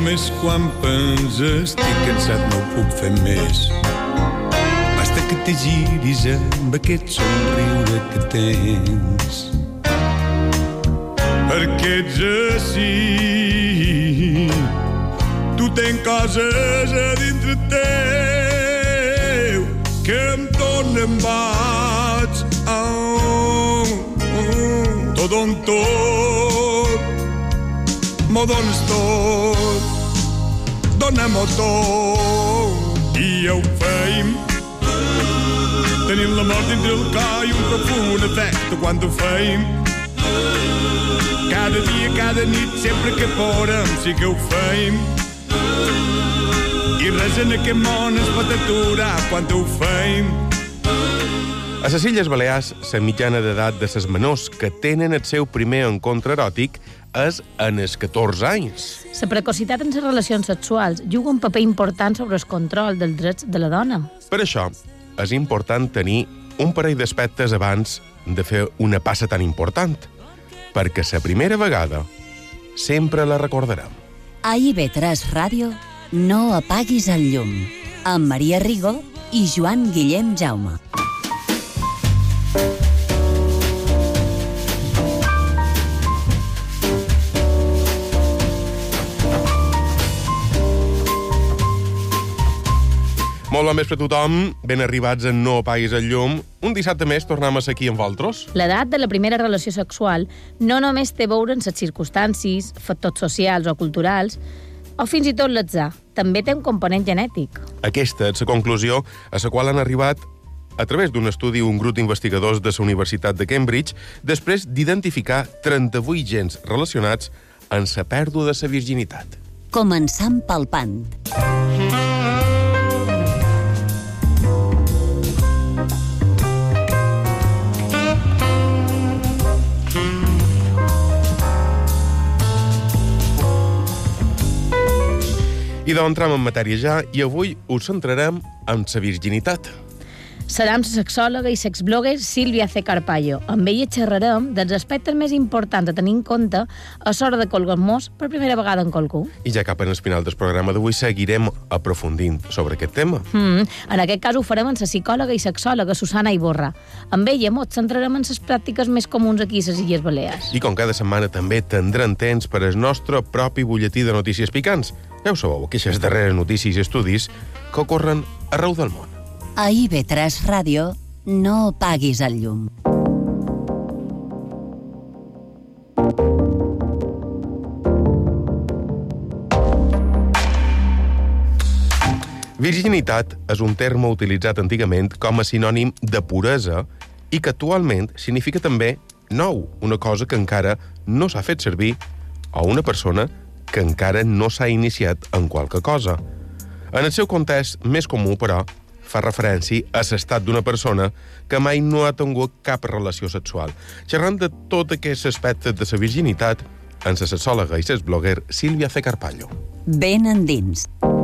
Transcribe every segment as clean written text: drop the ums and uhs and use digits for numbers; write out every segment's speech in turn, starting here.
Només quan penses estic cansat no puc fer més. Basta que te giris amb aquest somriure que tens. Perquè ets així. Tu tens coses a dintre teu que em donen baix. Tot on tot m'ho dones tot, dona-m'ho tot i ho feim. Tenim la mort dintre el cor i un profund efecte quan ho feim. Cada dia, cada nit, sempre que podem, sí que ho feim. I res en aquest món es pot aturar quan ho feim. A les Illes Balears, la mitjana d'edat de les menors que tenen el seu primer encontre eròtic és en els 14 anys. La precocitat en les relacions sexuals juga un paper important sobre el control dels drets de la dona. Per això, és important tenir un parell d'aspectes abans de fer una passa tan important, perquè la primera vegada sempre la recordarem. A IB3 Ràdio, no apaguis el llum, amb Maria Rigo i Joan Guillem Jaume. Molt bon vespre a tothom, ben arribats a No apaguis el llum. Un dissabte més tornem a ser aquí amb vosaltres. L'edat de la primera relació sexual no només té a veure en les circumstàncies, factors socials o culturals, o fins i tot l'atzar. També té un component genètic. Aquesta és la conclusió a la qual han arribat a través d'un estudi un grup d'investigadors de la Universitat de Cambridge després d'identificar 38 gens relacionats amb la pèrdua de la virginitat. Començant palpant. I doncs entrem en matèria ja i avui us centrarem en la virginitat. Serà amb la sexòloga i sexblogger Sílvia C. Carpallo. Amb ella xerrarem dels aspectes més importants a tenir en compte a l'hora de colgar-nos per primera vegada en qualcú. I ja cap en el final del programa d'avui seguirem aprofundint sobre aquest tema. En aquest cas ho farem amb la psicòloga i sexòloga Susana Iborra. Amb ella ens centrarem en les pràctiques més comuns aquí a les Illes Balears. I com cada setmana també tindrem temps per al nostre propi butlletí de notícies picants. Ja ho sabeu, aquestes darreres notícies i estudis que ocorren arreu del món. A IB3 Ràdio, no apaguis el llum. Virginitat és un terme utilitzat antigament com a sinònim de puresa i que actualment significa també nou, una cosa que encara no s'ha fet servir, o una persona que encara no s'ha iniciat en qualque cosa. En el seu context més comú, però, fa referència a l'estat d'una persona que mai no ha tingut cap relació sexual. Xerrant de tot aquests aspectes de la virginitat amb la sexòloga i sexblogger Sílvia C. Carpallo. Ben endins.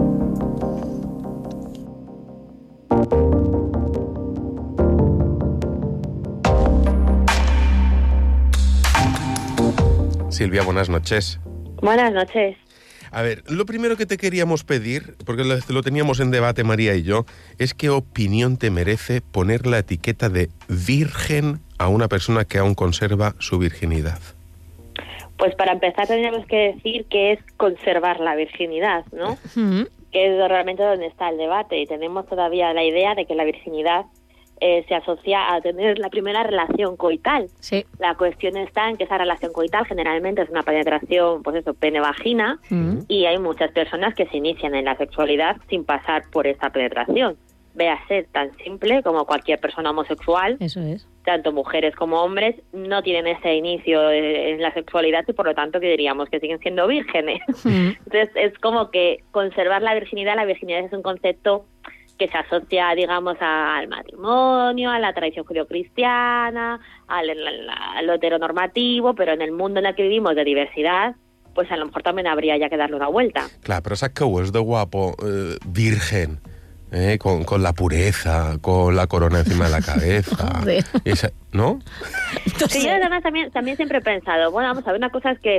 Silvia, buenas noches. Buenas noches. A ver, lo primero que te queríamos pedir, porque lo teníamos en debate María y yo, es qué opinión te merece poner la etiqueta de virgen a una persona que aún conserva su virginidad. Pues para empezar tendríamos que decir que es conservar la virginidad, ¿no? Que es realmente donde está el debate, y tenemos todavía la idea de que la virginidad se asocia a tener la primera relación coital. Sí. La cuestión está en que esa relación coital generalmente es una penetración, pues eso, pene-vagina, y hay muchas personas que se inician en la sexualidad sin pasar por esa penetración. Ve a ser tan simple como cualquier persona homosexual. Eso es. Tanto mujeres como hombres no tienen ese inicio en la sexualidad y por lo tanto que diríamos que siguen siendo vírgenes. Entonces es como que conservar la virginidad es un concepto que se asocia, digamos, al matrimonio, a la tradición judeocristiana, a lo heteronormativo, pero en el mundo en el que vivimos de diversidad, pues a lo mejor también habría ya que darle una vuelta. Claro, pero ¿sabes qué es de guapo? Virgen, con la pureza, con la corona encima de la cabeza. Joder. Esa, ¿no? Sí, yo además también siempre he pensado, bueno, vamos a ver, una cosa es que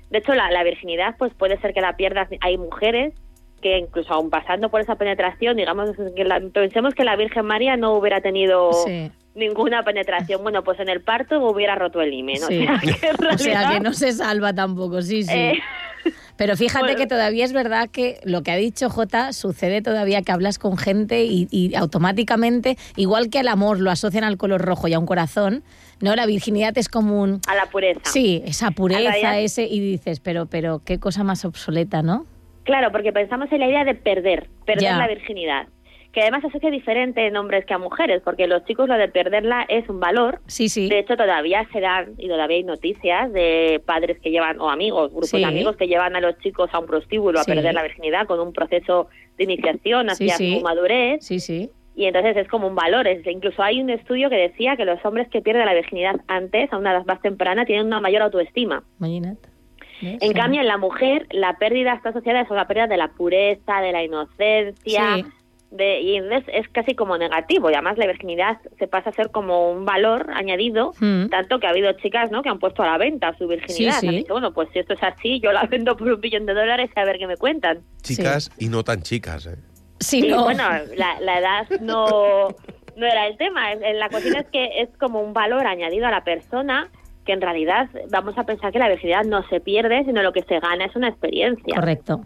De hecho, la virginidad pues puede ser que la pierdas. Hay mujeres que incluso aún pasando por esa penetración, digamos, pensemos que la Virgen María no hubiera tenido ninguna penetración. Bueno, pues en el parto hubiera roto el himen. Sí. O sea, que no se salva tampoco, sí. Pero fíjate que todavía es verdad que lo que ha dicho Jota sucede todavía, que hablas con gente y automáticamente, igual que al amor lo asocian al color rojo y a un corazón, ¿no? La virginidad es como a la pureza. Sí, esa pureza, y dices, pero qué cosa más obsoleta, ¿no? Claro, porque pensamos en la idea de perder la virginidad, que además se asocia diferente en hombres que a mujeres, porque los chicos lo de perderla es un valor. Sí. De hecho, todavía se dan, y todavía hay noticias de padres que llevan, o amigos, grupos de amigos que llevan a los chicos a un prostíbulo a perder la virginidad con un proceso de iniciación hacia su madurez. Sí. Y entonces es como un valor. Incluso hay un estudio que decía que los hombres que pierden la virginidad antes, a una edad más temprana, tienen una mayor autoestima. Imagínate. En cambio, en la mujer, la pérdida está asociada a la pérdida de la pureza, de la inocencia, y entonces es casi como negativo. Y además la virginidad se pasa a ser como un valor añadido, tanto que ha habido chicas, ¿no?, que han puesto a la venta su virginidad. Han dicho, bueno, pues si esto es así, yo la vendo por $1 billón y a ver qué me cuentan. Chicas y no tan chicas, ¿eh? Sí, no. Bueno, la edad no era el tema. La cuestión es que es como un valor añadido a la persona, que en realidad vamos a pensar que la virginidad no se pierde, sino lo que se gana es una experiencia. Correcto.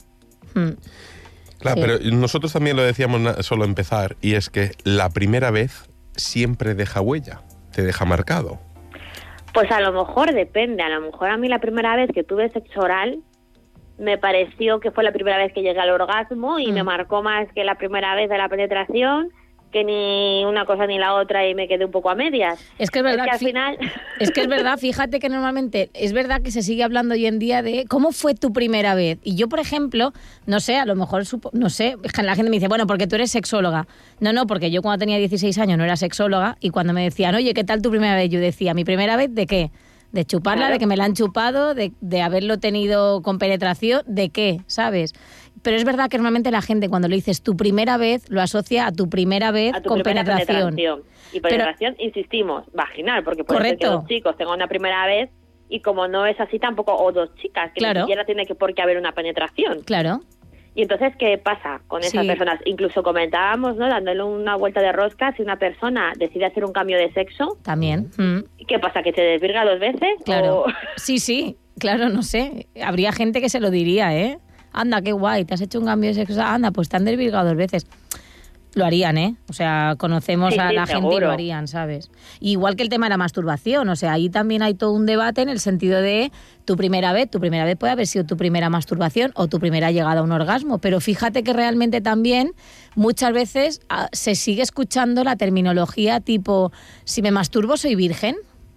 Claro, pero nosotros también lo decíamos solo empezar, y es que la primera vez siempre deja huella, te deja marcado. Pues a lo mejor depende. A lo mejor a mí la primera vez que tuve sexo oral me pareció que fue la primera vez que llegué al orgasmo y me marcó más que la primera vez de la penetración, que ni una cosa ni la otra, y me quedé un poco a medias. Es que es verdad, al final... Es que es verdad, fíjate que normalmente es verdad que se sigue hablando hoy en día de cómo fue tu primera vez. Y yo, por ejemplo, no sé, a lo mejor, no sé, la gente me dice, bueno, porque tú eres sexóloga. No, porque yo cuando tenía 16 años no era sexóloga, y cuando me decían, oye, ¿qué tal tu primera vez? Yo decía, ¿mi primera vez de qué? De chuparla, claro, de que me la han chupado, de haberlo tenido con penetración, ¿de qué? ¿Sabes? Pero es verdad que normalmente la gente, cuando le dices tu primera vez, lo asocia a tu primera vez con penetración. Y penetración, insistimos, vaginal, porque puede ser que dos chicos tengan una primera vez, y como no es así tampoco, o dos chicas, que ni siquiera tiene por qué haber una penetración. Claro. Y entonces, ¿qué pasa con esas personas? Incluso comentábamos, ¿no?, dándole una vuelta de rosca, si una persona decide hacer un cambio de sexo... También. ¿Qué pasa, que se desvirga 2 veces? Claro. Sí, claro, no sé. Habría gente que se lo diría, ¿eh? Anda, qué guay, te has hecho un cambio de sexo. Anda, pues te han desvirgado 2 veces. Lo harían, ¿eh? O sea, conocemos a la gente y lo harían, ¿sabes? Igual que el tema de la masturbación, o sea, ahí también hay todo un debate en el sentido de tu primera vez puede haber sido tu primera masturbación o tu primera llegada a un orgasmo, pero fíjate que realmente también muchas veces se sigue escuchando la terminología tipo, si me masturbo soy virgen.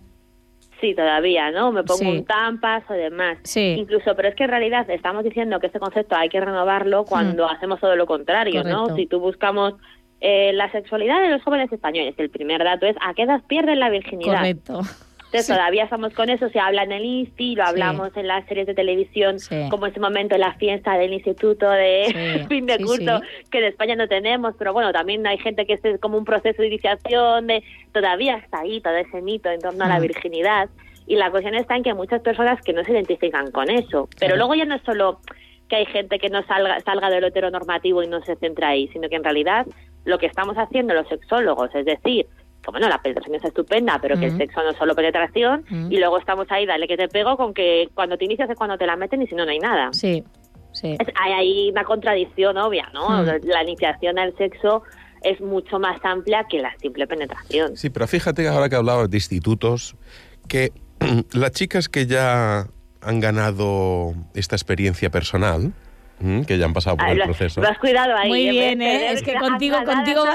Sí, todavía, ¿no? Me pongo un Tampax o demás. Sí. Incluso, pero es que en realidad estamos diciendo que este concepto hay que renovarlo cuando hacemos todo lo contrario, correcto, ¿no? Si tú buscamos la sexualidad de los jóvenes españoles, el primer dato es ¿a qué edad pierden la virginidad? Correcto. Entonces todavía estamos con eso, se habla en el INSTI, lo hablamos en las series de televisión, como en ese momento la fiesta del instituto de fin de curso, que en España no tenemos, pero bueno, también hay gente que es como un proceso de iniciación, todavía está ahí todo ese mito en torno a la virginidad, y la cuestión está en que hay muchas personas que no se identifican con eso, pero luego ya no es solo que hay gente que no salga de lo heteronormativo y no se centra ahí, sino que en realidad lo que estamos haciendo los sexólogos, es decir, que bueno, la penetración es estupenda, pero que el sexo no es solo penetración, y luego estamos ahí, dale que te pego, con que cuando te inicias es cuando te la meten y si no, no hay nada. Sí. Hay ahí una contradicción obvia, ¿no? La iniciación al sexo es mucho más amplia que la simple penetración. Sí, pero fíjate ahora que hablabas de institutos, que las chicas que ya han ganado esta experiencia personal, que ya han pasado por el proceso. Lo has cuidado ahí. Muy bien, ¿eh? Es que contigo va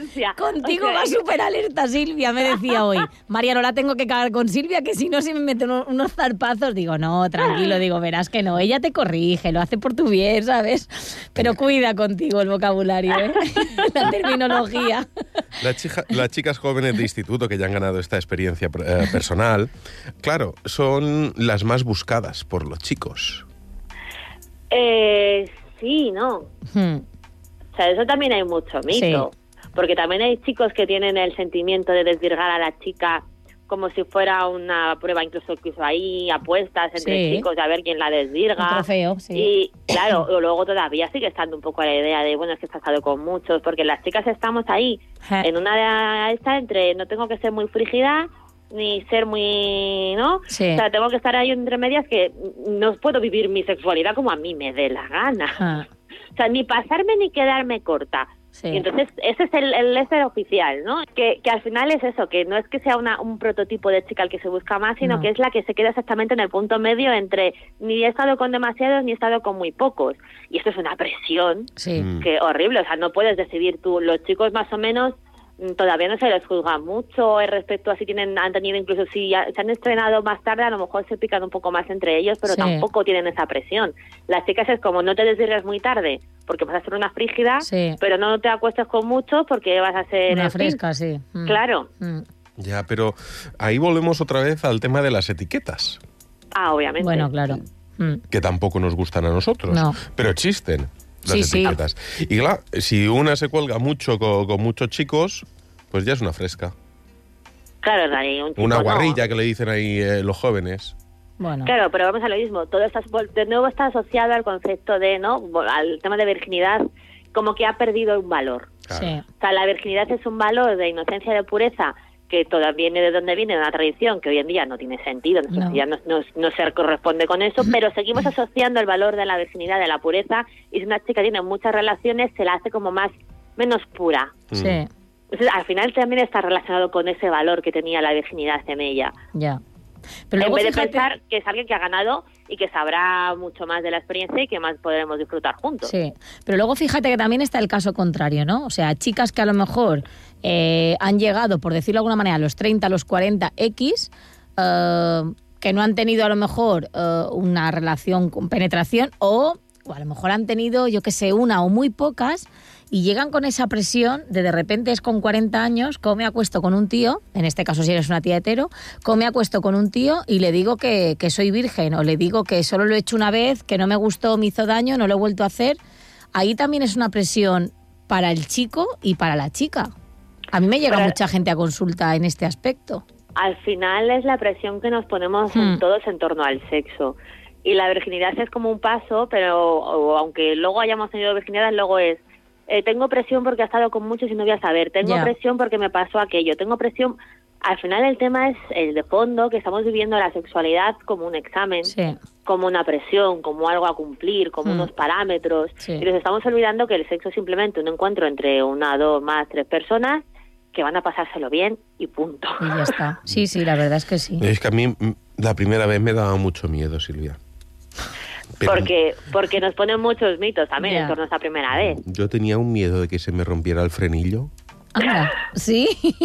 súper alerta, Silvia, me decía hoy. María, no la tengo que cagar con Silvia, que si no se me meten unos zarpazos. Digo, no, tranquilo, verás que no. Ella te corrige, lo hace por tu bien, ¿sabes? Pero cuida contigo el vocabulario, ¿eh? La terminología. Las chicas jóvenes de instituto que ya han ganado esta experiencia personal, claro, son las más buscadas por los chicos. Sí, ¿no? O sea, eso también hay mucho mito. Porque también hay chicos que tienen el sentimiento de desvirgar a la chica como si fuera una prueba, incluso ahí apuestas entre chicos a ver quién la desvirga. Un trofeo, sí. Y claro, luego todavía sigue estando un poco la idea de, bueno, es que has estado con muchos, porque las chicas estamos ahí en una esta entre no tengo que ser muy frígida ni ser muy, ¿no? Sí. O sea, tengo que estar ahí entre medias que no puedo vivir mi sexualidad como a mí me dé la gana. O sea, ni pasarme ni quedarme corta. Sí. Y entonces ese es el ese oficial, ¿no? Que al final es eso, que no es que sea un prototipo de chica el que se busca más, sino que es la que se queda exactamente en el punto medio entre ni he estado con demasiados ni he estado con muy pocos. Y esto es una presión que horrible, o sea, no puedes decidir tú. Los chicos más o menos todavía no se les juzga mucho respecto a si han tenido, incluso si se han estrenado más tarde, a lo mejor se pican un poco más entre ellos, pero tampoco tienen esa presión. Las chicas es como no te desvirgues muy tarde porque vas a ser una frígida, pero no te acuestes con muchos porque vas a ser una fresca, sí. Claro. Ya, pero ahí volvemos otra vez al tema de las etiquetas. Obviamente. Bueno, claro. Que tampoco nos gustan a nosotros, pero existen las etiquetas. Y claro, si una se cuelga mucho con muchos chicos, pues ya es una fresca. Claro, Dani, un chico una guarrilla que le dicen ahí los jóvenes. Bueno. Claro, pero vamos a lo mismo. Todo está, de nuevo está asociado al concepto de, ¿no? Al tema de virginidad, como que ha perdido un valor. Claro. Sí. O sea, la virginidad es un valor de inocencia, de pureza, que todavía viene de donde viene, de una tradición que hoy en día no tiene sentido, ya no se corresponde con eso, pero seguimos asociando el valor de la virginidad, de la pureza, y si una chica tiene muchas relaciones, se la hace como menos pura. Sí. Entonces, al final también está relacionado con ese valor que tenía la virginidad en ella. Ya. Pero en vez de pensar que es alguien que ha ganado y que sabrá mucho más de la experiencia y que más podremos disfrutar juntos. Sí, pero luego fíjate que también está el caso contrario, ¿no? O sea, chicas que a lo mejor han llegado, por decirlo de alguna manera, a los 30, a los 40 X, que no han tenido a lo mejor una relación con penetración o a lo mejor han tenido, yo qué sé, una o muy pocas, y llegan con esa presión de repente es con 40 años, ¿cómo me acuesto con un tío? En este caso si eres una tía hetero, ¿cómo me acuesto con un tío y le digo que soy virgen? O le digo que solo lo he hecho una vez, que no me gustó, me hizo daño, no lo he vuelto a hacer. Ahí también es una presión para el chico y para la chica. A mí me llega mucha gente a consulta en este aspecto. Al final es la presión que nos ponemos todos en torno al sexo. Y la virginidad es como un paso, pero aunque luego hayamos tenido virginidad, luego es tengo presión porque he estado con muchos y no voy a saber, tengo presión porque me pasó aquello, tengo presión. Al final el tema es el de fondo, que estamos viviendo la sexualidad como un examen, como una presión, como algo a cumplir, como unos parámetros. Y nos estamos olvidando que el sexo es simplemente un encuentro entre una, dos, más, tres personas que van a pasárselo bien y punto. Y ya está. Sí, la verdad es que sí. Es que a mí la primera vez me daba mucho miedo, Silvia. Pero porque nos ponen muchos mitos también en torno a esa primera vez. Yo tenía un miedo de que se me rompiera el frenillo. Anda, ¿sí?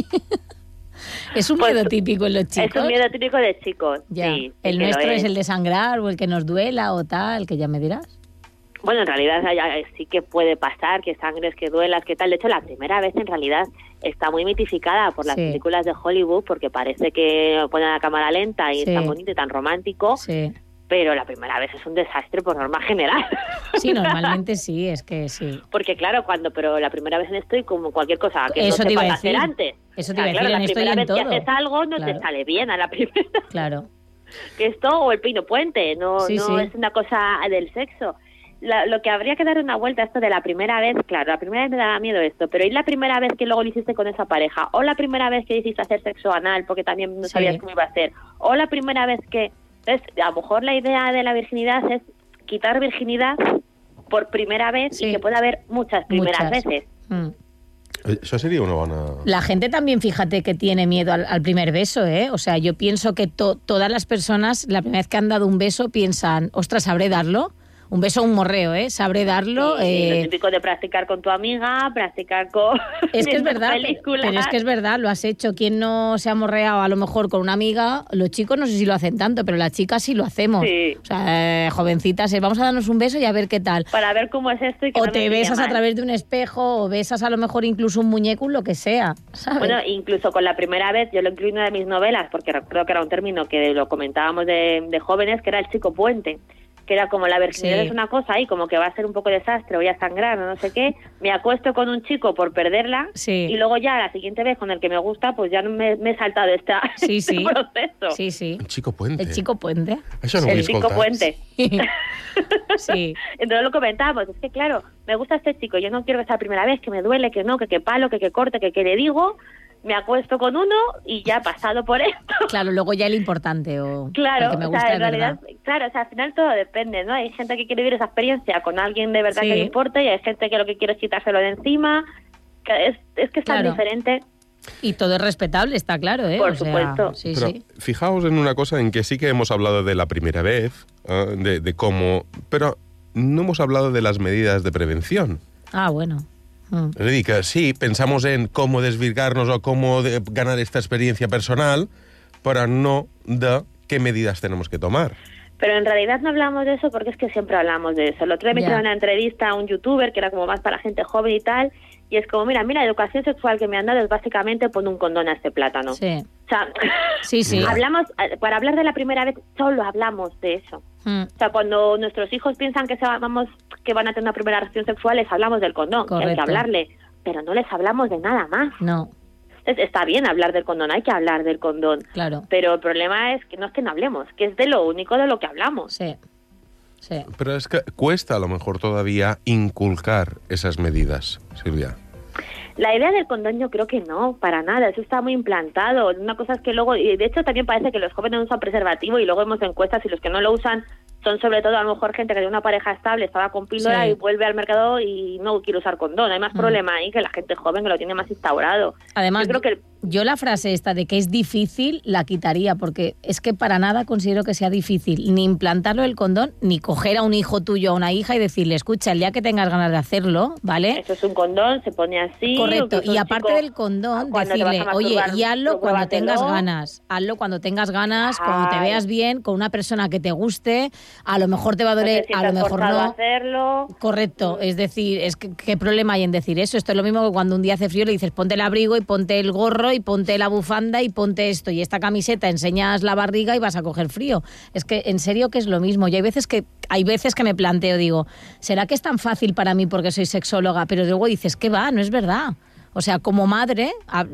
Es un miedo típico en los chicos. Es un miedo típico de chicos, sí. ¿El nuestro es el de sangrar o el que nos duela o tal, que ya me dirás? Bueno, en realidad sí que puede pasar, que sangres, que duelas, que tal. De hecho, la primera vez en realidad está muy mitificada por las películas de Hollywood, porque parece que ponen la cámara lenta y es tan bonito y tan romántico. Sí. Pero la primera vez es un desastre por norma general. Sí, normalmente sí, es que sí. Porque claro, pero la primera vez en esto y como cualquier cosa que no sepas hacer antes. Eso te iba a decir, en esto y en todo. La primera vez que haces algo no te sale bien a la primera. Claro. Que esto o el pino puente, no es una cosa del sexo. Lo que habría que dar una vuelta a esto de la primera vez, claro, la primera vez me daba miedo esto, pero ¿y la primera vez que luego lo hiciste con esa pareja? ¿O la primera vez que hiciste hacer sexo anal porque también no sabías cómo iba a ser? ¿O la primera vez que... Entonces, a lo mejor la idea de la virginidad es quitar virginidad por primera vez y que pueda haber muchas primeras veces. Eso sería una buena... La gente también, fíjate, que tiene miedo al primer beso, ¿eh? O sea, yo pienso que todas las personas, la primera vez que han dado un beso, piensan, ostras, ¿sabré darlo? Un beso, un morreo, ¿eh? Sabré darlo. Lo típico de practicar con tu amiga, practicar con... Es que es verdad, pero es que es verdad, lo has hecho. ¿Quién no se ha morreado a lo mejor con una amiga? Los chicos no sé si lo hacen tanto, pero las chicas sí lo hacemos. Sí. O sea, jovencitas, vamos a darnos un beso y a ver qué tal. Para ver cómo es esto y que o no te besas a través de un espejo, o besas a lo mejor incluso un muñeco, lo que sea, ¿sabes? Bueno, incluso con la primera vez, yo lo incluí en una de mis novelas, porque recuerdo que era un término que lo comentábamos de jóvenes, que era el chico puente. que era como la virginidad Sí. es una cosa y como que va a ser un poco desastre, voy a sangrar o no sé qué, me acuesto con un chico por perderla Sí. y luego ya la siguiente vez con el que me gusta, pues ya no me he saltado este Sí. proceso. Sí, sí. El chico puente. El chico puente. Això no ho he El chico escoltat. puente. Sí. Entonces lo comentábamos, es que claro, me gusta este chico, yo no quiero que sea la primera vez, que me duele, que no, que palo, que corte, que le digo, me acuesto con uno y ya pasado por esto. Claro, luego ya el importante o Claro, el que me o gusta sea, de en realidad, verdad. claro, o sea, al final todo depende, ¿no? Hay gente que quiere vivir esa experiencia con alguien de verdad Sí. que le importe y hay gente que lo que quiere es quitárselo de encima, que es que es tan Claro. diferente. Y todo es respetable, está claro, ¿eh? Por O sea, supuesto. Sí, Pero sí. fijaos en una cosa en que sí que hemos hablado de la primera vez, de cómo... Pero no hemos hablado de las medidas de prevención. Ah, bueno. Mm. Es decir, que sí, pensamos en cómo desvirgarnos o cómo ganar esta experiencia personal, pero no de qué medidas tenemos que tomar. Pero en realidad no hablamos de eso porque es que siempre hablamos de eso. El otro día me Ya. hicieron una entrevista a un youtuber que era como más para gente joven y tal, y es como, mira, la educación sexual que me han dado es básicamente pon un condón a este plátano. Sí. O sea, Sí, sí. hablamos, para hablar de la primera vez, solo hablamos de eso. Mm. O sea, cuando nuestros hijos piensan que que van a tener una primera relación sexual, les hablamos del condón, que hay que Correcto. hablarle, pero no les hablamos de nada más. No, Entonces, está bien hablar del condón, hay que hablar del condón, claro. pero el problema es que no hablemos, que es de lo único de lo que hablamos. Sí. Sí. Pero es que cuesta a lo mejor todavía inculcar esas medidas, Silvia. La idea del condón yo creo que no, para nada, eso está muy implantado. Una cosa es que luego, y de hecho también parece que los jóvenes usan preservativo y luego vemos encuestas y los que no lo usan son sobre todo a lo mejor gente que tiene una pareja estable, estaba con píldora Sí. y vuelve al mercado y no quiere usar condón. Hay más problema ahí que la gente joven que lo tiene más instaurado. Además, yo creo que yo la frase esta de que es difícil la quitaría, porque es que para nada considero que sea difícil ni implantarlo el condón, ni coger a un hijo tuyo o a una hija y decirle, escucha, el día que tengas ganas de hacerlo, ¿vale? eso es un condón, se pone así. Correcto, o que es y un aparte chico, del condón, cuando te vas decirle, a oye, masturbar, y hazlo cuando tengas pruébatelo. ganas, hazlo cuando tengas ganas, Claro. cuando te veas bien, con una persona que te guste, a lo mejor te va a No te doler, a lo sientas mejor forzado a no. hacerlo. Correcto, es decir, es que ¿qué problema hay en decir eso? Esto es lo mismo que cuando un día hace frío le dices ponte el abrigo y ponte el gorro y ponte la bufanda y ponte esto y esta camiseta, enseñas la barriga y vas a coger frío. Es que en serio que es lo mismo. Y hay veces que me planteo, digo, ¿será que es tan fácil para mí porque soy sexóloga? Pero luego dices, ¿qué va? No es verdad. O sea, como madre,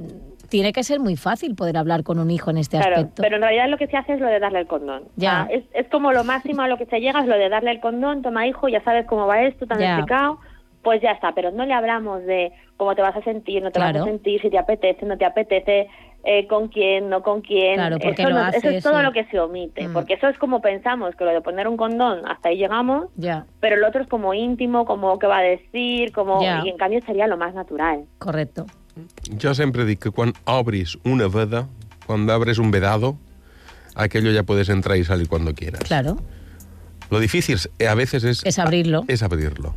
tiene que ser muy fácil poder hablar con un hijo en este Claro, aspecto. pero en realidad lo que se hace es lo de darle el condón. Ya. O sea, es como lo máximo a lo que se llega, es lo de darle el condón, toma hijo, ya sabes cómo va esto, te han Ya. explicado, pues ya está, pero no le hablamos de cómo te vas a sentir, no te vas Claro. a sentir, si te apetece, no te apetece, con quién, no con quién. Claro, porque eso, lo eso hace, es todo sí. lo que se omite, Mm. porque eso es como pensamos, que lo de poner un condón, hasta ahí llegamos, Ya, pero el otro es como íntimo, como qué va a decir, como Ya. y en cambio sería lo más natural. correcto. Jo sempre dic que quan obris una veda, cuando abres un vedado, aquello ya puedes entrar y salir cuando quieras. Claro, Lo difícil a veces es abrirlo. es abrirlo.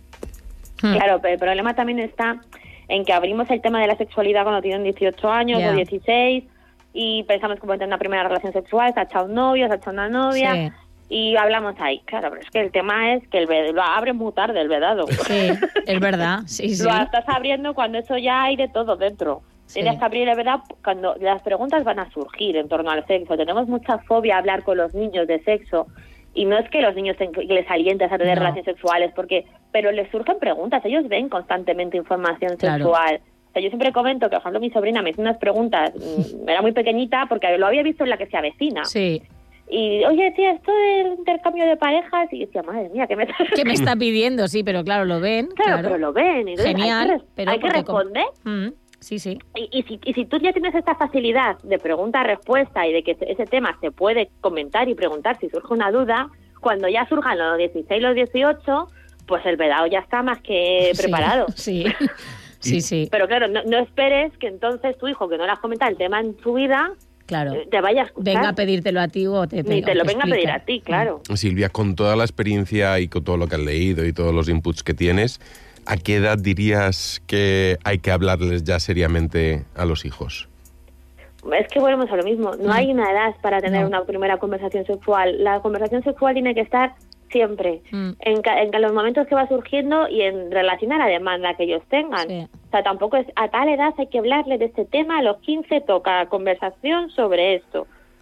Claro, pero el problema también está en que abrimos el tema de la sexualidad cuando tienen 18 años Ya. o 16 y pensamos como en tener una primera relación sexual, se ha echado un novio, se ha echado una novia Sí. y hablamos ahí. Claro, pero es que el tema es que lo abres muy tarde el vedado. Sí, es verdad, sí, sí. Lo estás abriendo cuando eso ya hay de todo dentro. Sí. Tienes que abrir el vedado cuando las preguntas van a surgir en torno al sexo. Tenemos mucha fobia a hablar con los niños de sexo. Y no es que los niños les alientes a tener No. relaciones sexuales, pero les surgen preguntas. Ellos ven constantemente información Claro. sexual. O sea, yo siempre comento que, por ejemplo, mi sobrina me hizo unas preguntas, era muy pequeñita, porque lo había visto en la que se avecina. Sí. Y, oye, tía, esto del intercambio de parejas, y decía, madre mía, ¿qué me ¿Qué me está pidiendo? Sí, pero claro, lo ven. Claro, pero lo ven. Y entonces Genial, pero hay que porque como- responder. Sí, sí. Y si tú ya tienes esta facilidad de pregunta-respuesta y de que ese tema se puede comentar y preguntar si surge una duda, cuando ya surjan los 16, los 18, pues el vedado ya está más que preparado. Sí, sí, sí. Pero claro, no esperes que entonces tu hijo, que no le has comentado el tema en su vida, Claro. te vaya a escuchar. Venga a pedírtelo a ti o te Ni te lo venga a pedir explica. a ti, claro. Silvia, con toda la experiencia y con todo lo que has leído y todos los inputs que tienes, ¿a qué edad dirías que hay que hablarles ya seriamente a los hijos? Es que volvemos a lo mismo. No hay una edad para tener No. una primera conversación sexual. La conversación sexual tiene que estar siempre, en los momentos que va surgiendo y en relación a la demanda que ellos tengan. Sí. O sea, tampoco es a tal edad hay que hablarle de este tema, a los 15 toca conversación sobre esto.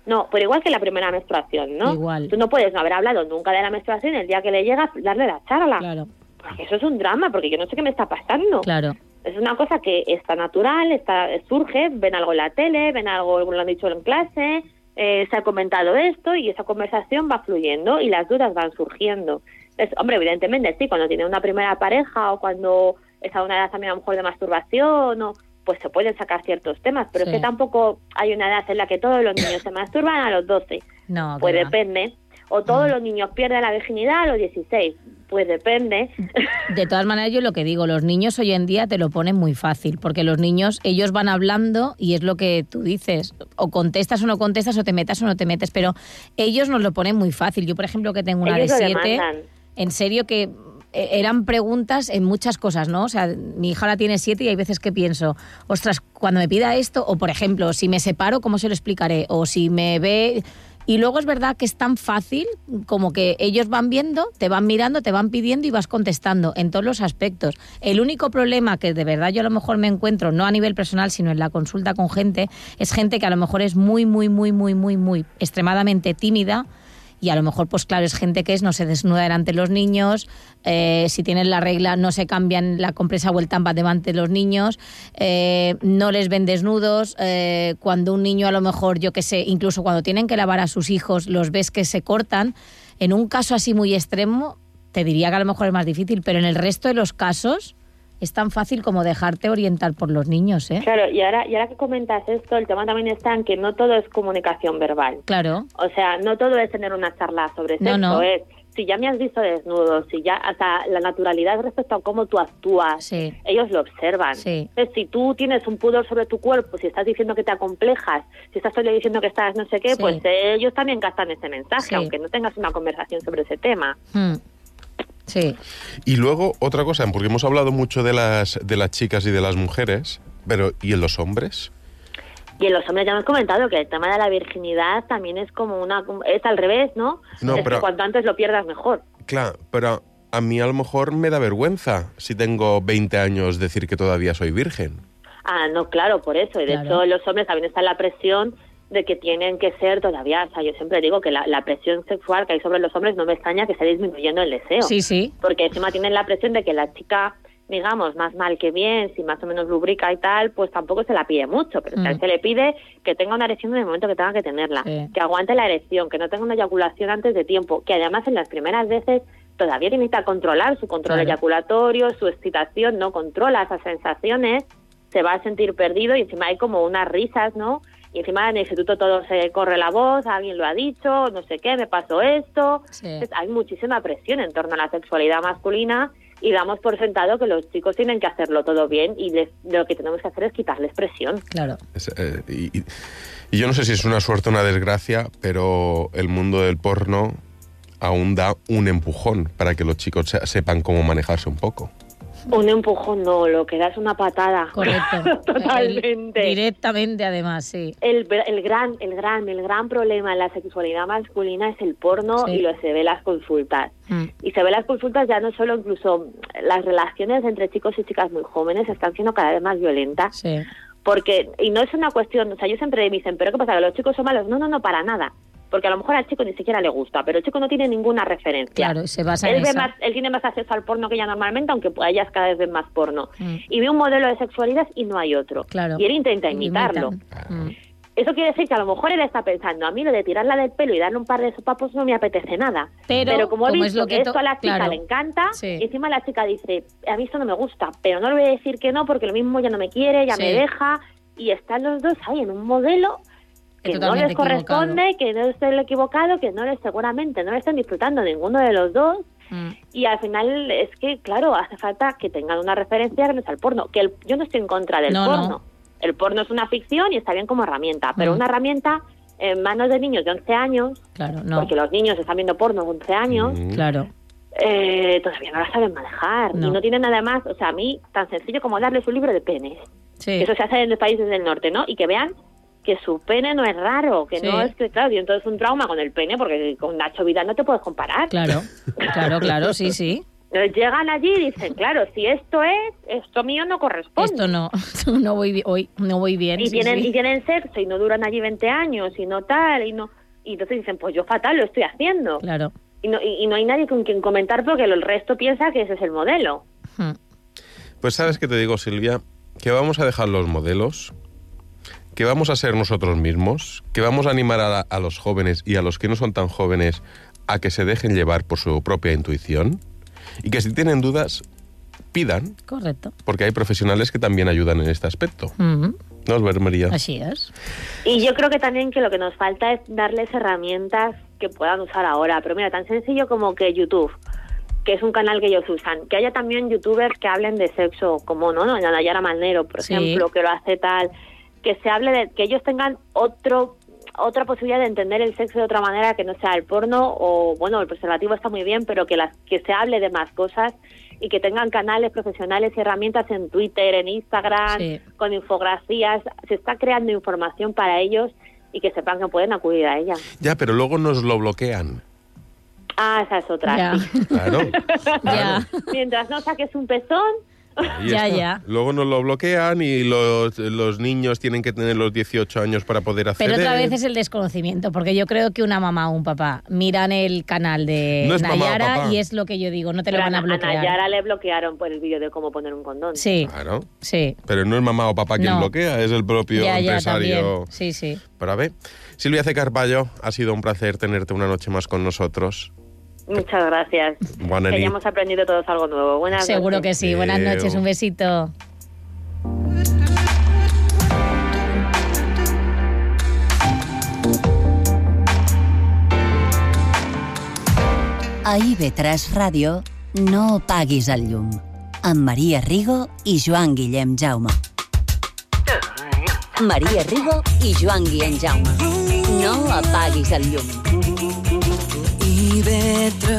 No, pero igual que la primera menstruación, ¿no? Igual. Tú no puedes no haber hablado nunca de la menstruación el día que le llega darle la charla. Claro. Porque eso es un drama, porque yo no sé qué me está pasando. Claro. Es una cosa que está natural, surge, ven algo en la tele, ven algo, lo han dicho en clase, se ha comentado esto y esa conversación va fluyendo y las dudas van surgiendo. Entonces, hombre, evidentemente sí, cuando tiene una primera pareja o cuando está a una edad también a lo mejor de masturbación, pues se pueden sacar ciertos temas, pero es que tampoco hay una edad en la que todos los niños se masturban a los 12. No, pues depende. O todos los niños pierden la virginidad a los 16. Pues depende. De todas maneras, yo lo que digo, los niños hoy en día te lo ponen muy fácil, porque los niños, ellos van hablando y es lo que tú dices, o contestas o no contestas, o te metas o no te metes, pero ellos nos lo ponen muy fácil. Yo, por ejemplo, que tengo una ellos de 7, en serio que eran preguntas en muchas cosas, ¿no? O sea, mi hija ahora tiene 7 y hay veces que pienso, ostras, cuando me pida esto, o por ejemplo, si me separo, ¿cómo se lo explicaré? O si me ve... Y luego es verdad que es tan fácil como que ellos van viendo, te van mirando, te van pidiendo y vas contestando en todos los aspectos. El único problema que de verdad yo a lo mejor me encuentro, no a nivel personal, sino en la consulta con gente, es gente que a lo mejor es muy extremadamente tímida. Y a lo mejor, pues claro, es gente que no se desnuda delante de los niños, si tienen la regla no se cambian la compresa o el tampa delante de los niños, no les ven desnudos, cuando un niño a lo mejor, yo qué sé, incluso cuando tienen que lavar a sus hijos, los ves que se cortan. En un caso así muy extremo, te diría que a lo mejor es más difícil, pero en el resto de los casos es tan fácil como dejarte orientar por los niños, ¿eh? Claro, y ahora que comentas esto, el tema también está en que no todo es comunicación verbal. Claro. O sea, no todo es tener una charla sobre sexo, No. es si ya me has visto desnudo, si ya, o sea, la naturalidad respecto a cómo tú actúas, sí. Ellos lo observan. Sí. Entonces, si tú tienes un pudor sobre tu cuerpo, si estás diciendo que te acomplejas, si estás solo diciendo que estás no sé qué, sí. pues ellos también captan ese mensaje, sí. aunque no tengas una conversación sobre ese tema. Sí. Y luego, otra cosa, porque hemos hablado mucho de las chicas y de las mujeres, pero ¿y en los hombres? Y en los hombres ya hemos comentado que el tema de la virginidad también es como es al revés, ¿no? No, es pero... que cuanto antes lo pierdas mejor. Claro, pero a mí a lo mejor me da vergüenza, si tengo 20 años, decir que todavía soy virgen. Ah, no, claro, por eso. Y de hecho, los hombres también está la presión de que tienen que ser todavía, o sea, yo siempre digo que la presión sexual que hay sobre los hombres no me extraña que esté disminuyendo el deseo. Sí, sí. Porque encima tienen la presión de que la chica, digamos, más mal que bien, si más o menos lubrica y tal, pues tampoco se la pide mucho, pero se le pide que tenga una erección en el momento que tenga que tenerla, que aguante la erección, que no tenga una eyaculación antes de tiempo, que además en las primeras veces todavía tiene que controlar su control eyaculatorio, su excitación, no controla esas sensaciones, se va a sentir perdido y encima hay como unas risas, ¿no? Y encima en el instituto todo se corre la voz, alguien lo ha dicho, no sé qué, me pasó esto. Sí. Entonces, hay muchísima presión en torno a la sexualidad masculina y damos por sentado que los chicos tienen que hacerlo todo bien y lo que tenemos que hacer es quitarles presión. Claro. Y yo no sé si es una suerte o una desgracia, pero el mundo del porno aún da un empujón para que los chicos sepan cómo manejarse un poco. Un empujón no, lo que da es una patada. Correcto. Totalmente. Directamente, además, sí. El gran problema en la sexualidad masculina es el porno y se ve en las consultas. Y se ve en las consultas ya no solo, incluso las relaciones entre chicos y chicas muy jóvenes están siendo cada vez más violentas. Sí. Porque, y no es una cuestión, o sea, ellos siempre me dicen, ¿pero qué pasa? ¿Que los chicos son malos? No, para nada. Porque a lo mejor al chico ni siquiera le gusta, pero el chico no tiene ninguna referencia. Claro, se basa en eso. Él tiene más acceso al porno que ella normalmente, aunque ellas cada vez ven más porno. Y ve un modelo de sexualidad y no hay otro. Claro. Y él intenta imitarlo. Eso quiere decir que a lo mejor él está pensando, a mí lo de tirarla del pelo y darle un par de sopapos no me apetece nada. Pero como he visto que esto a la chica le encanta, y encima la chica dice, a mí esto no me gusta, pero no le voy a decir que no, porque lo mismo ya no me quiere, ya me deja, y están los dos ahí en un modelo que no les corresponde, que no es el equivocado, que seguramente no le están disfrutando ninguno de los dos. Y al final es que, claro, hace falta que tengan una referencia que no sea el porno. Yo no estoy en contra del porno. No. El porno es una ficción y está bien como herramienta, pero una herramienta en manos de niños de 11 años, porque los niños están viendo porno de 11 años, todavía no la saben manejar. Y no tienen nada más, o sea, a mí, tan sencillo como darles un libro de penes. Eso se hace en los países del norte, ¿no? Y que vean que su pene no es raro, que no es que, claro, y entonces un trauma con el pene, porque con Nacho Vidal no te puedes comparar. Claro, sí. Llegan allí y dicen, claro, si esto mío no corresponde. Esto no voy bien. Y tienen sexo y no duran allí 20 años y no tal, y entonces dicen, pues yo fatal lo estoy haciendo. Claro. Y no hay nadie con quien comentar porque el resto piensa que ese es el modelo. Pues ¿sabes qué te digo, Silvia? Que vamos a dejar los modelos, que vamos a ser nosotros mismos, que vamos a animar a los jóvenes y a los que no son tan jóvenes a que se dejen llevar por su propia intuición y que si tienen dudas, pidan. Correcto. Porque hay profesionales que también ayudan en este aspecto. ¿No es verdad, María? Así es. Y yo creo que también que lo que nos falta es darles herramientas que puedan usar ahora. Pero mira, tan sencillo como que YouTube, que es un canal que ellos usan, que haya también youtubers que hablen de sexo, como Nayara Manero, por ejemplo, que lo hace tal, que se hable de que ellos tengan otra posibilidad de entender el sexo de otra manera que no sea el porno, o bueno, el preservativo está muy bien, pero que se hable de más cosas y que tengan canales profesionales y herramientas en Twitter, en Instagram, con infografías. Se está creando información para ellos y que sepan que pueden acudir a ella. Ya, pero luego nos lo bloquean. Ah, esa es otra. Ya. Sí. Claro. Ya. Mientras no saques un pezón. Ya. Luego nos lo bloquean y los niños tienen que tener los 18 años para poder acceder. Pero otra vez es el desconocimiento, porque yo creo que una mamá o un papá miran el canal de No es Nayara mamá o papá. y es lo que yo digo, no te lo Pero van a bloquear. A Nayara le bloquearon por el vídeo de cómo poner un condón. Sí, Claro. sí. Pero no es mamá o papá quien No. bloquea, es el propio Ya, empresario. también. Sí. Para ver. Silvia C. Carballo, ha sido un placer tenerte una noche más con nosotros. Muchas gracias. Buena Que nit. ya hemos aprendido todos algo nuevo. Buenas Seguro noches. que sí. Buenas Adeu. noches, un besito. A IB3 Ràdio, no apaguis el llum. Amb Maria Rigo i Joan Guillem Jaume. Maria Rigo i Joan Guillem Jaume. No apaguis el llum. IB3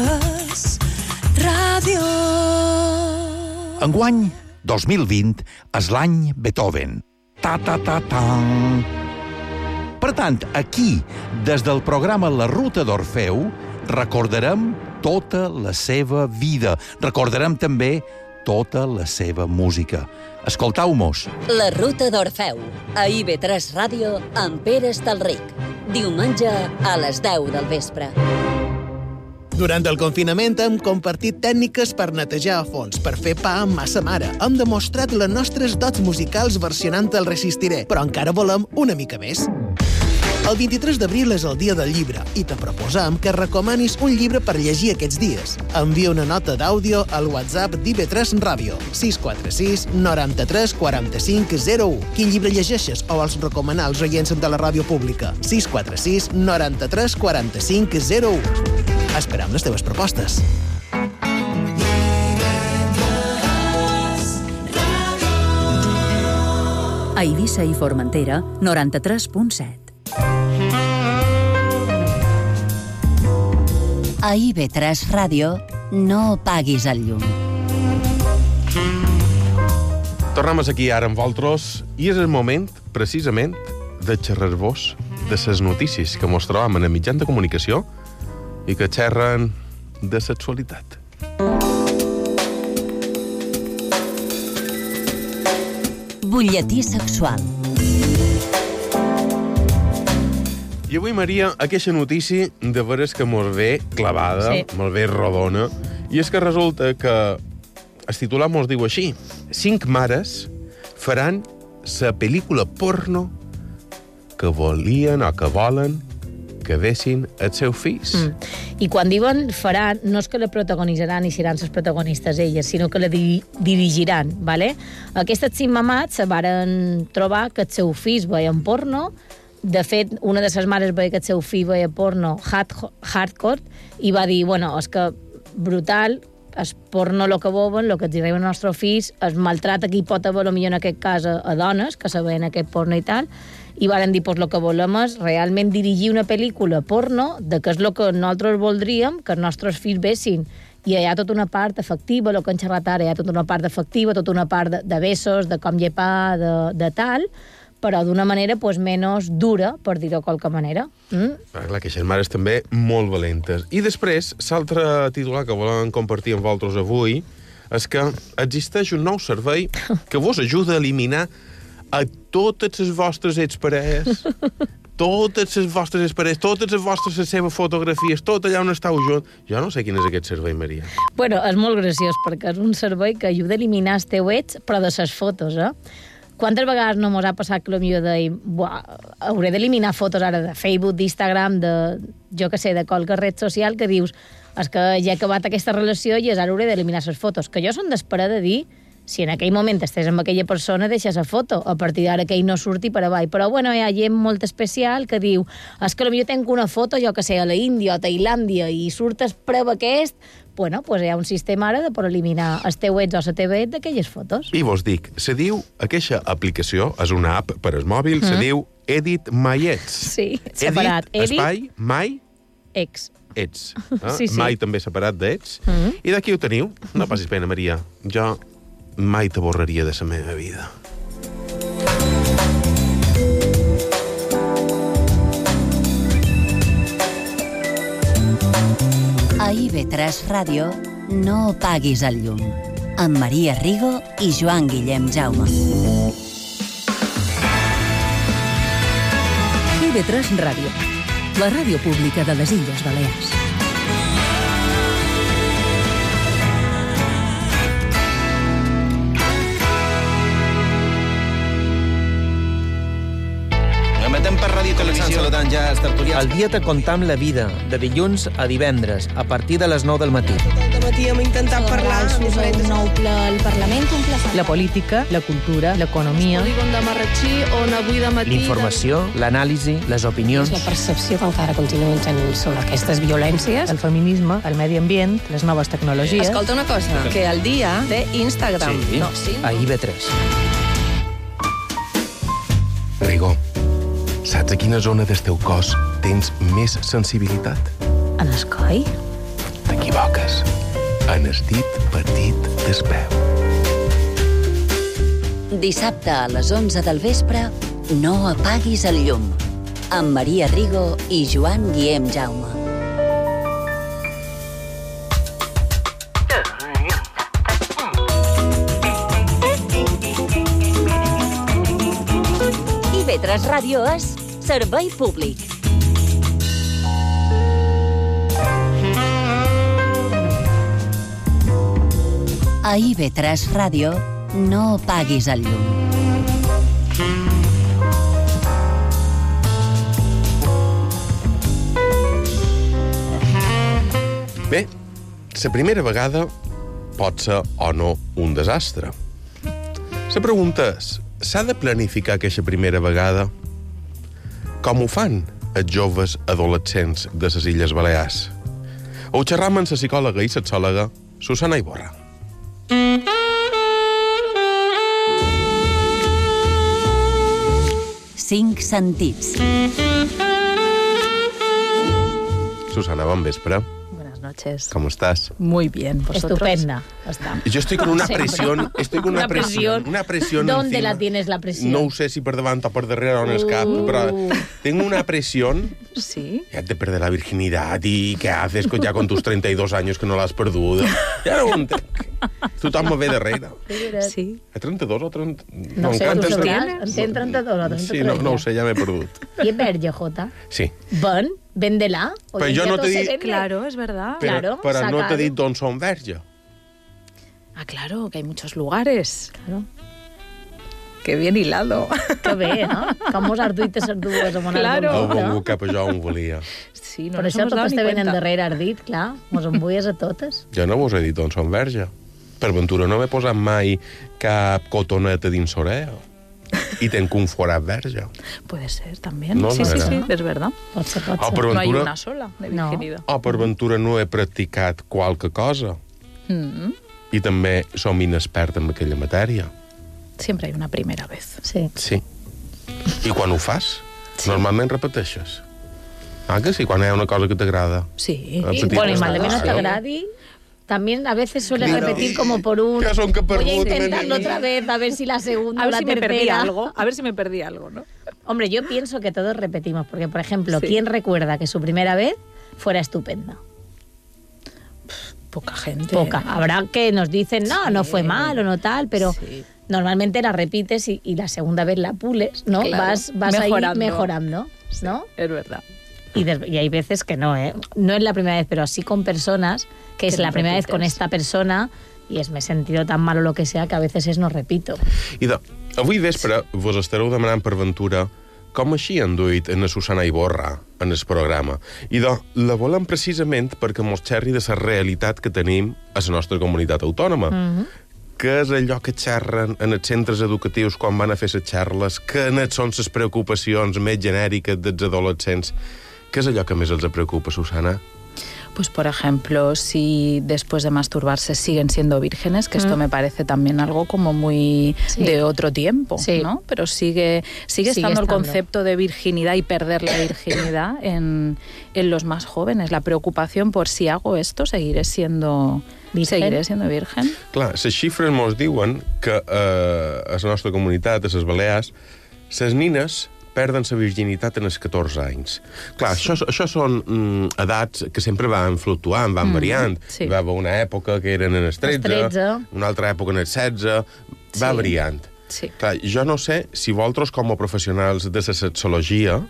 Ràdio. Enguany, 2020, és l'any Beethoven. Ta-ta-ta-tan. Per tant, aquí, des del programa La Ruta d'Orfeu, recordarem tota la seva vida. Recordarem també tota la seva música. Escoltau-mos. La Ruta d'Orfeu, a IB3 Ràdio, amb Pere Estalric. Diumenge a les 10 del vespre. Durant el confinament hem compartit tècniques per netejar a fons, per fer pa amb massa mare. Hem demostrat les nostres dots musicals versionant el Resistiré, però encara volem una mica més. El 23 d'abril és el dia del llibre i te proposam que recomanis un llibre per llegir aquests dies. Envia una nota d'àudio al WhatsApp d'IB3 Ràdio, 646 93 45 01. Quin llibre llegeixes o vols recomanar als oients de la ràdio pública? 646 93 45 01. Esperam les teves propostes. A Eivissa i Formentera, 93.7. A IB3 Ràdio, no apaguis el llum. Tornem aquí ara amb vosaltres i és el moment, precisament, de xerrar-vos de les notícies que mos trobam en el mitjan de comunicació i que xerren de sexualitat. Butlletí sexual. I avui, Maria, aquesta notícia de veres que mos ve clavada, molt bé rodona, i és que resulta que el titular mos diu així: 5 mares faran la pel·lícula porno que volien o que volen que vessin els seus fills. I quan diuen faran, no és que la protagonitzaran i seran les protagonistes elles, sinó que la dirigiran, ¿vale? Aquestes 5 mamats se varen trobar que els seus fills veien porno. De fet, una de les mares veia que el seu fill veia porno hardcore i va dir, bueno, és que brutal, és porno el que volen, el que els arriba als nostres fills, es maltrata que hi pot haver, potser en aquest cas, a dones que se veien aquest porno i tal, i varen dir, pues, el que volem és realment dirigir una pel·lícula porno de què és el que nosaltres voldríem que els nostres fills vessin. I hi ha tota una part afectiva, el que han xerrat ara, hi ha tota una part afectiva, tota una part de besos, de com llepar, de tal, però d'una manera menys dura, per dir-ho de qualque manera. Clar, que aquestes mares també molt valentes. I després, l'altre titular que volem compartir amb vosaltres avui és que existeix un nou servei que vos ajuda a eliminar a totes les vostres exparells, totes les vostres les seves fotografies, tot allà on estàu junt. Jo no sé quin és aquest servei, Maria. Bueno, és molt graciós, perquè és un servei que ajuda a eliminar els teus ets, però de les fotos, Quantes vegades no mos ha passat que potser deim hauré d'eliminar fotos ara de Facebook, d'Instagram, de qualque red social, que dius és que ja he acabat aquesta relació i ara hauré d'eliminar les fotos. Que jo són d'esperar de dir si en aquell moment estàs amb aquella persona, deixa la foto. A partir d'ara que ell no surti per avall. Però, bueno, hi ha gent molt especial que diu és que potser tenc una foto, jo que sé, a la Índia o a Tailàndia i surtes preu aquest. Bueno, doncs hi ha un sistema ara de per eliminar els teus ets o la teva et d'aquelles fotos. I vos dic, se diu, aquesta aplicació és una app per al mòbil, se diu Edit My Ets. Sí, separat. Edit, espai, My Ets. Ets. Sí. My també separat d'ets. I d'aquí ho teniu. No passis pena, Maria. Jo mai te borraria de la meva vida. A IB3 Ràdio, no apaguis el llum. Amb Maria Rigo i Joan Guillem Jaume. IB3 Ràdio, la ràdio pública de les Illes Balears. Emetem per Ràdio Televisió. Saludant ja els tertulians. El dia te contam la vida, de dilluns a divendres, a partir de les 9 del matí. Tot el matí hem intentat parlar. Un nou ple al Parlament, un ple... La política, la cultura, l'economia... El polígon de Marratxí, on avui de matí... L'informació, l'anàlisi, les opinions... La percepció que encara continuen tenint sobre aquestes violències. El feminisme, el medi ambient, les noves tecnologies... Escolta una cosa, que el dia té Instagram. Sí, no, sí? A IB3. Rigo, saps a quina zona del teu cos tens més sensibilitat? En el coll? T'equivoques. En el dit petit del peu. Dissabte a les 11 del vespre, no apaguis el llum. Amb Maria Rigo i Joan Guillem Jaume. IB3 Ràdio és servei públic. A IB3 Ràdio, no apaguis el llum. Bé, la primera vegada pot ser o no un desastre. La pregunta és, s'ha de planificar aquesta primera vegada? Com ho fan els joves adolescents de les Illes Balears? Ho xerram amb la psicòloga i sexòloga Susana Iborra. Cinc sentits. Susana, bon vespre. Buenas noches. ¿Cómo estás? Muy bien, ¿vosotros? Estupenda. Está. Yo estoy con una presión, una presión ¿Dónde encima. la tienes la presión? No sé si per davant o per darrere o en el cap, pero tengo una presión. Sí. Ya te perder la virginidad y ¿qué haces ya con tus 32 años que no l'has perduda? Ja no ho entenc. Tothom me ve darrere. Sí. A 32 o 30... No sé, tu sabràs. En Sí, 32 o 33. Sí, no ho sé, ja m'he perdut. I és verge, Jota? Sí. Bon, véndela. Però jo no t'he dit... Claro, es verdad. Però no t'he dit d'on són verge. Ah, claro, que hay muchos lugares. Claro. Qué bien hilado. Que bé, no? Com mos has duit a ser dues amb una Claro. No he volgut cap a jo on volia. Sí, no Per nos això hemos dado totes ni te venen cuenta. darrere ardit, clar. Mos embulles a totes. Jo no vos he dit on són verge. Per ventura no m'he posat mai cap cotoneta dins l'orella. I tenc un forat verge. Puede ser también. No, sí, no sí, era. sí, es verdad. Pot ser, pot O ser. per No hay ventura, una sola de virginidad. o per ventura no he practicat qualque cosa. I també som inexpert en aquella matèria. Siempre hay una primera vez. Sí. Sí. I quan ho fas, normalment repeteixes. Ah, que sí? Quan hi ha una cosa que t'agrada. Sí. Repetir Bueno, i aquesta malament no cosa. t'agradi... También a veces suele repetir como por un... Voy a intentarlo otra vez, a ver si la segunda o la tercera... A ver si me perdí algo, ¿no? Hombre, yo pienso que todos repetimos, porque, por ejemplo, ¿quién recuerda que su primera vez fuera estupenda? Poca gente. Poca. Habrá que nos dicen, no fue mal o no tal, pero normalmente la repites y la segunda vez la pules, ¿no? Claro. Vas mejorando. Ahí mejorando, ¿no? Es verdad. Y hay veces que no, ¿eh? No es la primera vez, pero así con personas, que es la primera vez con esta persona, i m'he sentido tan mal o lo que sea, que a veces no repito. I avui vespre vos estareu demanant per ventura com així han duit en Susana Iborra en el programa. I la volem precisament perquè mos xerri de la realitat que tenim a la nostra comunitat autònoma. Què és allò que xerren en els centres educatius quan van a fer les xerles? Quines són les preocupacions més genèriques dels adolescents? ¿Qué es lo que más les preocupa, Susana? Pues, por ejemplo, si después de masturbarse siguen siendo vírgenes, que esto me parece también algo como muy de otro tiempo, ¿no? Pero sigue estando el concepto de virginidad y perder la virginidad en los más jóvenes. La preocupación por si hago esto, seguiré siendo virgen. Clar, les xifres mos diuen que a la nostra comunitat, a les Balears, les nines perden la virginitat en els 14 anys. Clar, això són edats que sempre van fluctuant, van variant. Hi va haver una època que eren en els 13, una altra època en els 16, va variant. Clar, jo no sé si vosaltres, com a professionals de la sexologia,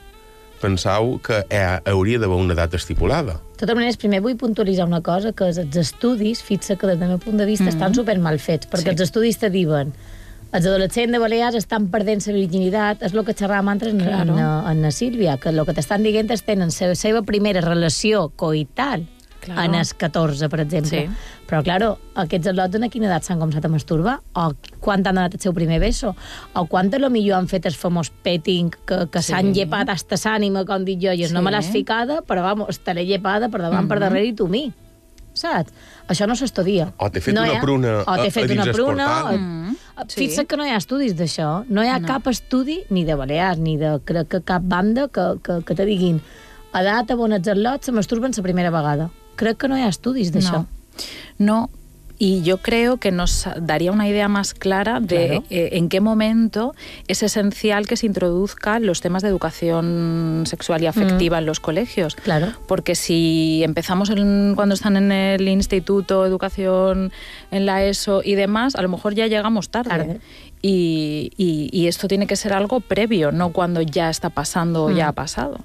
penseu que hauria d'haver una edat estipulada. De totes maneres, primer vull puntualitzar una cosa, que els estudis, fixa que des del meu punt de vista estan super mal fets, perquè els estudis te diuen els adolescents de Balears estan perdent la virginitat, és el que xerràvem antes en Sílvia, que el que t'estan dient és tenen la seva primera relació coital en els 14, per exemple. Però, clar, aquests al·lots en quina edat s'han començat a masturbar? O quan han anat el seu primer beso? O quan a lo millor han fet el famós petting que s'han llepat hasta l'ànima, com dic jo, i no me l'has ficada, però, vamos, te l'he llepada per davant, per darrere i tu mi. Saps? Això no s'estudia. O t'he fet una pruna a dins el portal. Fixa't que no hi ha estudis d'això. No hi ha cap estudi, ni de Balears, ni de crec que cap banda, que te diguin a edat on els al·lots se masturben la primera vegada. Crec que no hi ha estudis d'això. No. Y yo creo que nos daría una idea más clara de en qué momento es esencial que se introduzcan los temas de educación sexual y afectiva en los colegios. Claro. Porque si empezamos cuando están en el instituto, educación en la ESO y demás, a lo mejor ya llegamos tarde. Y esto tiene que ser algo previo, no cuando ya está pasando o ya ha pasado.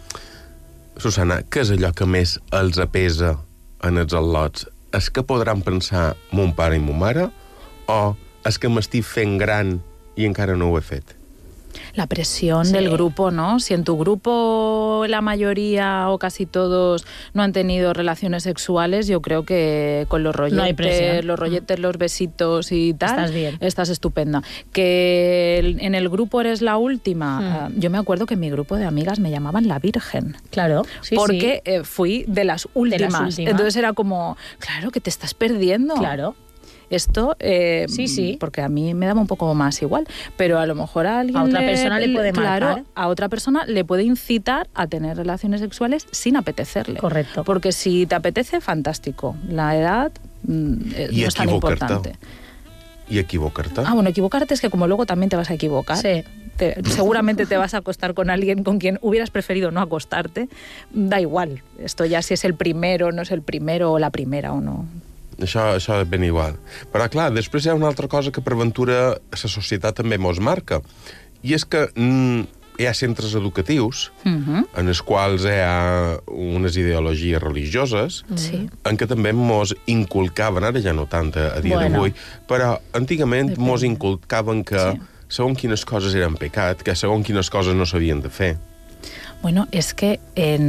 Susana, què és allò que més els apesa en els al·lots? És que podran pensar mon pare i mon mare o és que m'estic fent gran i encara no ho he fet? La presión del grupo, ¿no? Si en tu grupo la mayoría o casi todos no han tenido relaciones sexuales, yo creo que con los rolletes, los besitos y tal, estás bien. Estás estupenda. Que en el grupo eres la última. Yo me acuerdo que en mi grupo de amigas me llamaban la Virgen. Claro, porque fui de las últimas. Entonces era como, claro, que te estás perdiendo. Claro. Esto, porque a mí me daba un poco más igual, pero a lo mejor a alguien... A otra persona le puede marcar. Claro, a otra persona le puede incitar a tener relaciones sexuales sin apetecerle. Correcto. Porque si te apetece, fantástico. La edad no es tan importante. ¿Y equivocarte? Bueno, equivocarte es que como luego también te vas a equivocar. Sí. Seguramente te vas a acostar con alguien con quien hubieras preferido no acostarte. Da igual. Esto ya si es el primero, no es el primero, o la primera o no. Això és ben igual. Però, clar, després hi ha una altra cosa que per ventura la societat també mos marca. I és que hi ha centres educatius en els quals hi ha unes ideologies religioses en què també mos inculcaven, ara ja no tant a dia d'avui, però antigament mos inculcaven que segons quines coses eren pecat, que segons quines coses no s'havien de fer. Bueno, es que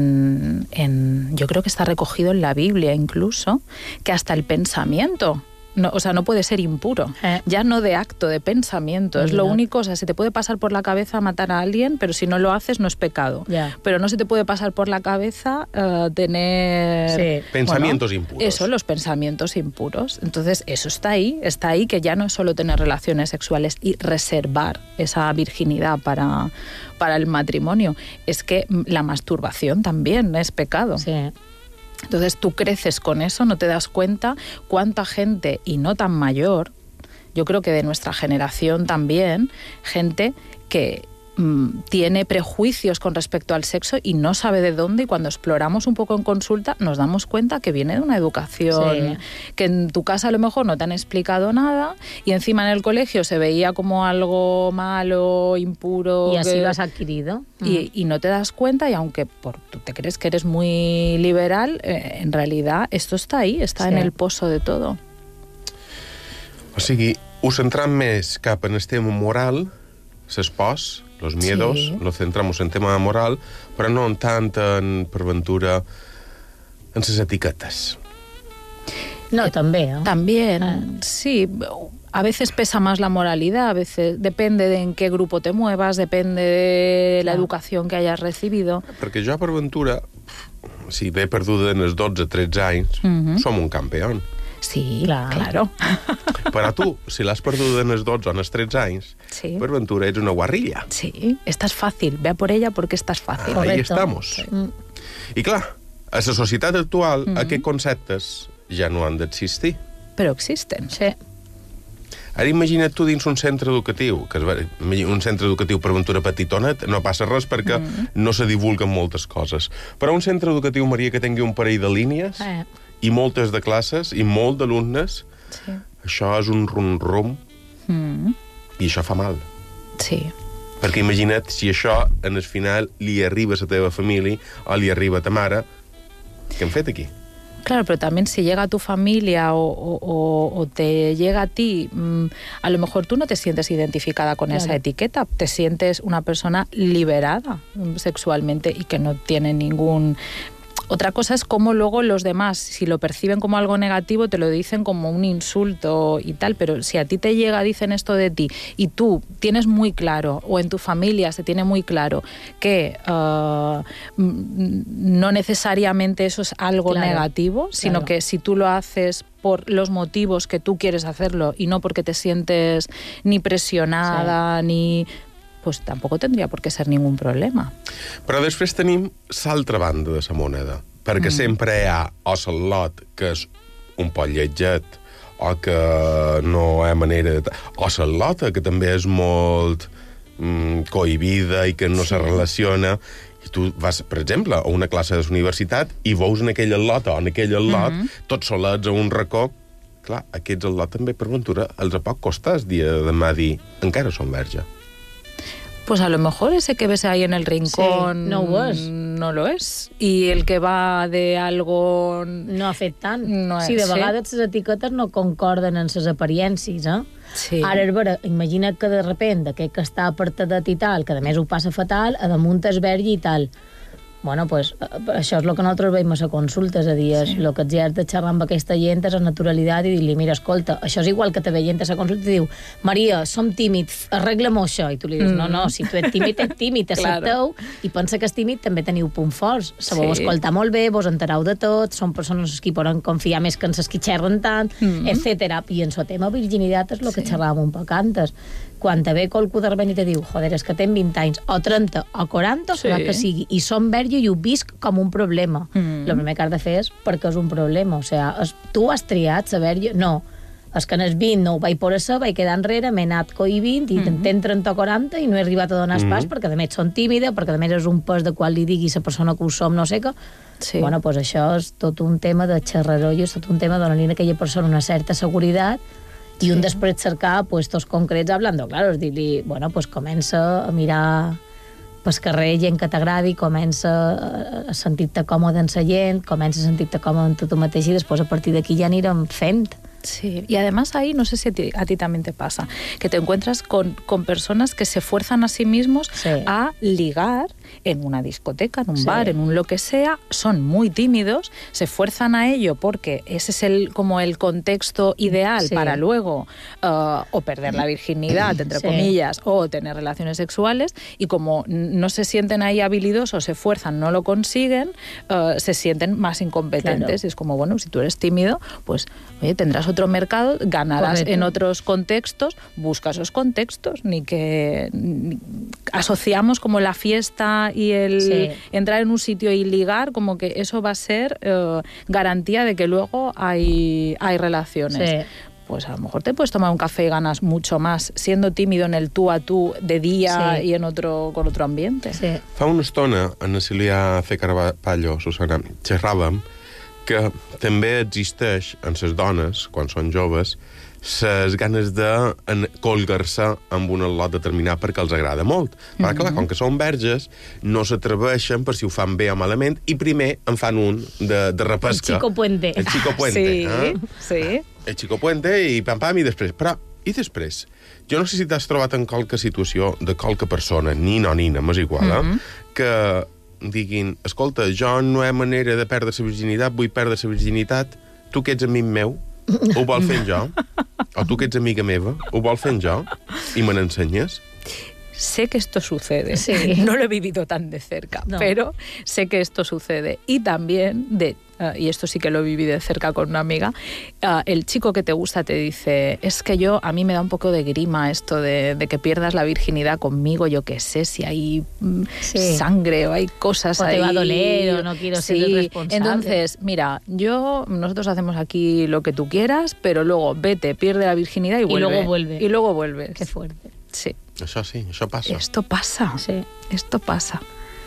yo creo que está recogido en la Biblia incluso, que hasta el pensamiento, no puede ser impuro, ya no de acto, de pensamiento, es lo único, se te puede pasar por la cabeza matar a alguien, pero si no lo haces no es pecado, pero no se te puede pasar por la cabeza tener... Pensamientos impuros. Eso, los pensamientos impuros, entonces eso está ahí, que ya no es solo tener relaciones sexuales y reservar esa virginidad para el matrimonio, es que la masturbación también es pecado. Sí. Entonces tú creces con eso, no te das cuenta cuánta gente, y no tan mayor, yo creo que de nuestra generación también, gente que tiene prejuicios con respecto al sexo y no sabe de dónde, y cuando exploramos un poco en consulta nos damos cuenta que viene de una educación que en tu casa a lo mejor no te han explicado nada, y encima en el colegio se veía como algo malo, impuro. Y así lo has adquirido. Y no te das cuenta, y aunque tú te crees que eres muy liberal, en realidad esto está ahí, está en el pozo de todo. O sigui, us centram més cap en el tema moral, l'espòs, los miedos, lo centramos en tema moral, però no tant en, per ventura, en les etiquetes. No, también. También, sí. A veces pesa más la moralidad, a veces depende de en qué grupo te muevas, depende de la educación que hayas recibido. Perquè jo, per ventura, si m'he perdut en els 12-13 anys, som un campeón. Sí, claro. Però tu, si l'has perdut en els 12 o en els 13 anys, per ventura ets una guarrilla. Sí, estás fácil, ve a por ella porque estás fácil. Ahí estamos. I clar, a la societat actual, aquests conceptes ja no han d'existir. Però existen. Sí. Ara imagina't tu dins un centre educatiu, un centre educatiu per ventura petitonet, no passa res perquè no se divulguen moltes coses. Però un centre educatiu, Maria, que tingui un parell de línies i moltes de classes i molt d'alumnes, això és un rum-rum i això fa mal. Sí. Perquè imagina't si això, en el final, li arriba a la teva família o li arriba a ta mare, què hem fet aquí? Claro, pero también si llega a tu familia o te llega a ti, a lo mejor tú no te sientes identificada con esa etiqueta, te sientes una persona liberada sexualmente y que no tiene ningún... Otra cosa es cómo luego los demás, si lo perciben como algo negativo, te lo dicen como un insulto y tal, pero si a ti te llega, dicen esto de ti, y tú tienes muy claro, o en tu familia se tiene muy claro, que no necesariamente eso es algo negativo, sino que si tú lo haces por los motivos que tú quieres hacerlo y no porque te sientes ni presionada, ni... pues tampoc tindria per què ser ningú problema. Però després tenim l'altra banda de la moneda, perquè sempre hi ha o l'al·lot, que és un poc lletget, o que no hi ha manera de... o l'al·lota, que també és molt cohibida i que no se relaciona. I tu vas, per exemple, a una classe de la universitat i veus en aquella al·lota o en aquell al·lot, tots solets a un racó. Clar, aquests al·lot també, per ventura, els a poc costar el dia de demà dir encara són verge. Pues a lo mejor ese que ves ahí en el rincón no lo es. Y el que va de algo... No ha fet tant. No sí, de vegades les etiquetes no concorden en les apariències, Sí. Ara, és vera, imagina't que de repente aquest que està apartadet i tal, que a més ho passa fatal, a damunt és verge i tal. Bueno, pues, això és el que nosaltres veiem a la consulta, és a dir, el que ets has de xerrar amb aquesta gent és la naturalitat i dir-li, mira, escolta, això és igual que te ve gent a la consulta i diu, Maria, som tímids, arregla-m'ho això. I tu li dius, no, si tu ets tímid, accepteu, i pensa que és tímid, també teniu punts forts. Sabeu escoltar molt bé, vos enterau de tot, són persones que poden confiar més que en les que xerren tant, etc. I en el tema virginitat és el que xerràvem un poc antes. Quan te ve qualcú de repente i te diu, joder, és que tenc 20 anys, o 30, o 40, o que sigui, i som verge i ho visc com un problema. El primer que has de fer és perquè és un problema. O sigui, tu has triat ser verge? No. És que en els 20 no ho vaig por això, vaig quedar enrere, m'he anat cohibint, i tenc 30 o 40 i no he arribat a donar pas, perquè a més són tímida, perquè a més és un pes de quan li digui la persona que ho som, no sé què. Bueno, pues això és tot un tema de xerraró i és tot un tema de donar a aquella persona una certa seguretat i un després cercar puestos concrets hablando, claro, és dir-li, bueno, pues comença a mirar pel carrer gent que t'agradi, comença a sentir-te còmode en la gent, comença a sentir-te còmode en tu mateix i després a partir d'aquí ja anirem fent. Sí, y además ahí, no sé si a ti también te pasa, que te encuentras con personas que se fuerzan a sí mismos a ligar en una discoteca, en un bar, en un lo que sea, son muy tímidos, se fuerzan a ello porque ese es como el contexto ideal para luego o perder la virginidad, entre comillas, o tener relaciones sexuales, y como no se sienten ahí habilidosos, se fuerzan, no lo consiguen, se sienten más incompetentes. Y es como, bueno, si tú eres tímido, pues, oye, tendrás otro mercado, ganarás en otros contextos, busca esos contextos, asociamos como la fiesta intimidad y el entrar en un sitio y ligar, como que eso va a ser garantía de que luego hay relaciones. Sí. Pues a lo mejor te puedes tomar un café y ganas mucho más siendo tímido en el tú a tú de dia i con otro ambiente. Sí. Fa una estona, en Cecilia C. Carballo, Susana, xerràvem que també existeix en les dones, quan són joves, les ganes de colgar-se amb un al·lot determinat perquè els agrada molt. Però, clar, com que són verges, no s'atreveixen per si ho fan bé o malament, i primer en fan un de repesca. El Chico Puente. El Chico Puente. Sí. El Chico Puente i pam-pam, i després. Però, i després? Jo no sé si t'has trobat en qualque situació de qualque persona, nina o nina, m'és igual, que diguin, escolta, jo no hi ha manera de perdre la virginitat, vull perdre la virginitat, tu que ets amic meu, ho vol fer jo? O tu que ets amiga meva, ho vol fer jo? I me n'ensenyes? Sé que esto sucede. Sí. No lo he vivido tan de cerca, pero sé que esto sucede. Y también, y esto sí que lo viví de cerca con una amiga, el chico que te gusta te dice, es que a mí me da un poco de grima esto de que pierdas la virginidad conmigo, yo qué sé, si hay sangre o hay cosas ahí. O te va a doler o no quiero ser el responsable. Entonces, mira, nosotros hacemos aquí lo que tú quieras, pero luego vete, pierde la virginidad y vuelve. Y luego vuelves. Qué fuerte. Sí. Això sí, això passa. Esto pasa, esto pasa.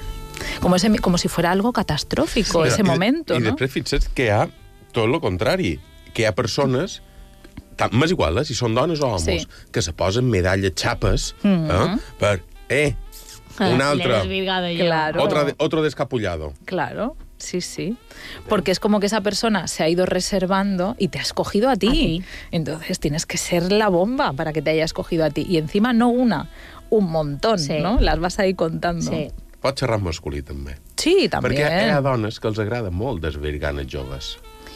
Como si fuera algo catastrófico ese momento, ¿no? I després fixa't que hi ha tot el contrari, que hi ha persones, m'és igual, si són dones o homes, que se posen medalles xapes per, un altre, claro. otro descapullado. Claro. Sí. Porque es como que esa persona se ha ido reservando y te ha escogido a ti. Entonces tienes que ser la bomba para que te haya escogido a ti. Y encima no un montón, ¿no? Las vas a ir contando. Sí. Pot xerrar en masculí, també. Sí, també. Perquè hi ha dones que els agrada molt desvirgar els joves.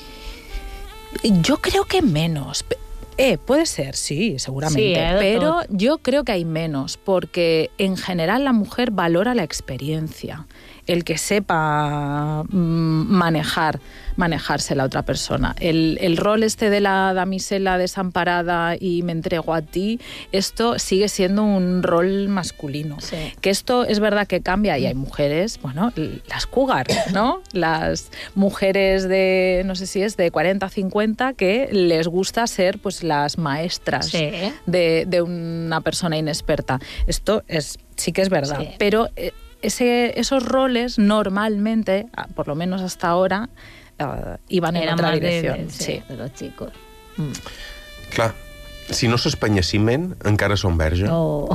Yo creo que menos. Puede ser, sí, seguramente, pero yo creo que hay menos, porque en general la mujer valora la experiencia, el que sepa manejarse la otra persona. El rol de la damisela desamparada y me entrego a ti, esto sigue siendo un rol masculino. Sí. Que esto es verdad que cambia y hay mujeres, las cougar, ¿no? Las mujeres de, no sé si es de 40 a 50, que les gusta ser pues las maestras de una persona inexperta. Esto sí que es verdad, pero esos roles normalmente, por lo menos hasta ahora, iban en otra dirección. De los chicos. Clar, si no s'espenyecimen, encara són verge. No.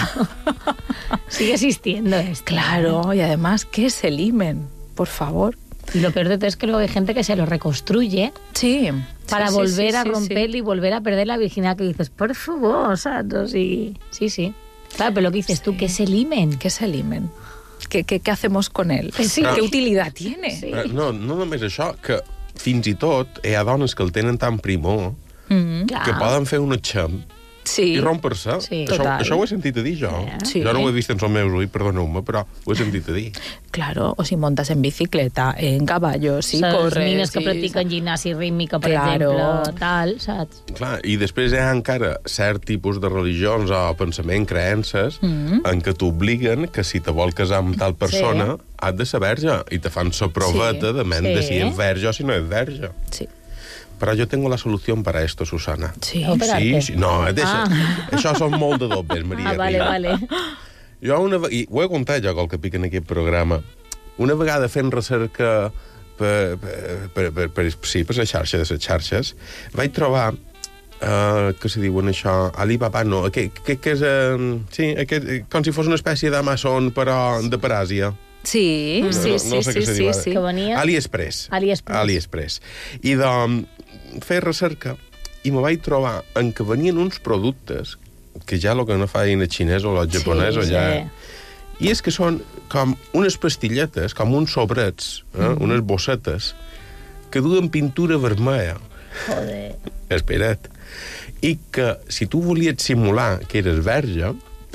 Sigue existiendo esto. Claro, y además, que se limen, por favor. Y lo peor de todo es que luego hay gente que se lo reconstruye para volver a romperlo y volver a perder la virginidad, que dices, por favor, o sea, sí. Claro, pero lo que dices tú, que se limen. Que se limen. ¿Qué hacemos con él? Sí. ¿Qué utilidad tiene? Sí. No només això, que fins i tot hi ha dones que el tenen tan primor que poden fer un xem i romper-se. Sí. Això ho he sentit a dir jo. Sí. Jo no ho he vist en els meus ulls, perdoneu-me, però ho he sentit a dir. Claro, o si montas en bicicleta, en caballo, si corres... Les nines que practiquen gimnàsia rítmica, per exemple, tal, saps? Clar, i després hi ha encara cert tipus de religions o pensament, creences, en què t'obliguen que si te vol casar amb tal persona has de ser verge, i te fan la proveta de si és verge o si no és verge. Sí. Però jo tengo la solució para esto, Susana. Sí. No, deixa. Això són molt de dobles, Maria. Vale. Jo i ho he contat jo, col que pica en aquest programa. Una vegada fent recerca per les xarxes, vaig trobar que se diuen això, Alibaba, no, que és com si fos una espècie d'Amazon, però de per Àsia. Sí. No sé què se diu. Que venia... AliExpress. I de fer recerca i me vaig trobar en què venien uns productes que ja el que no feien els xinesos o els japonesos i és que són com unes pastilletes, com uns sobrets, unes bossetes que duen pintura vermella. Joder. Espera't. I que si tu volies simular que eres verge,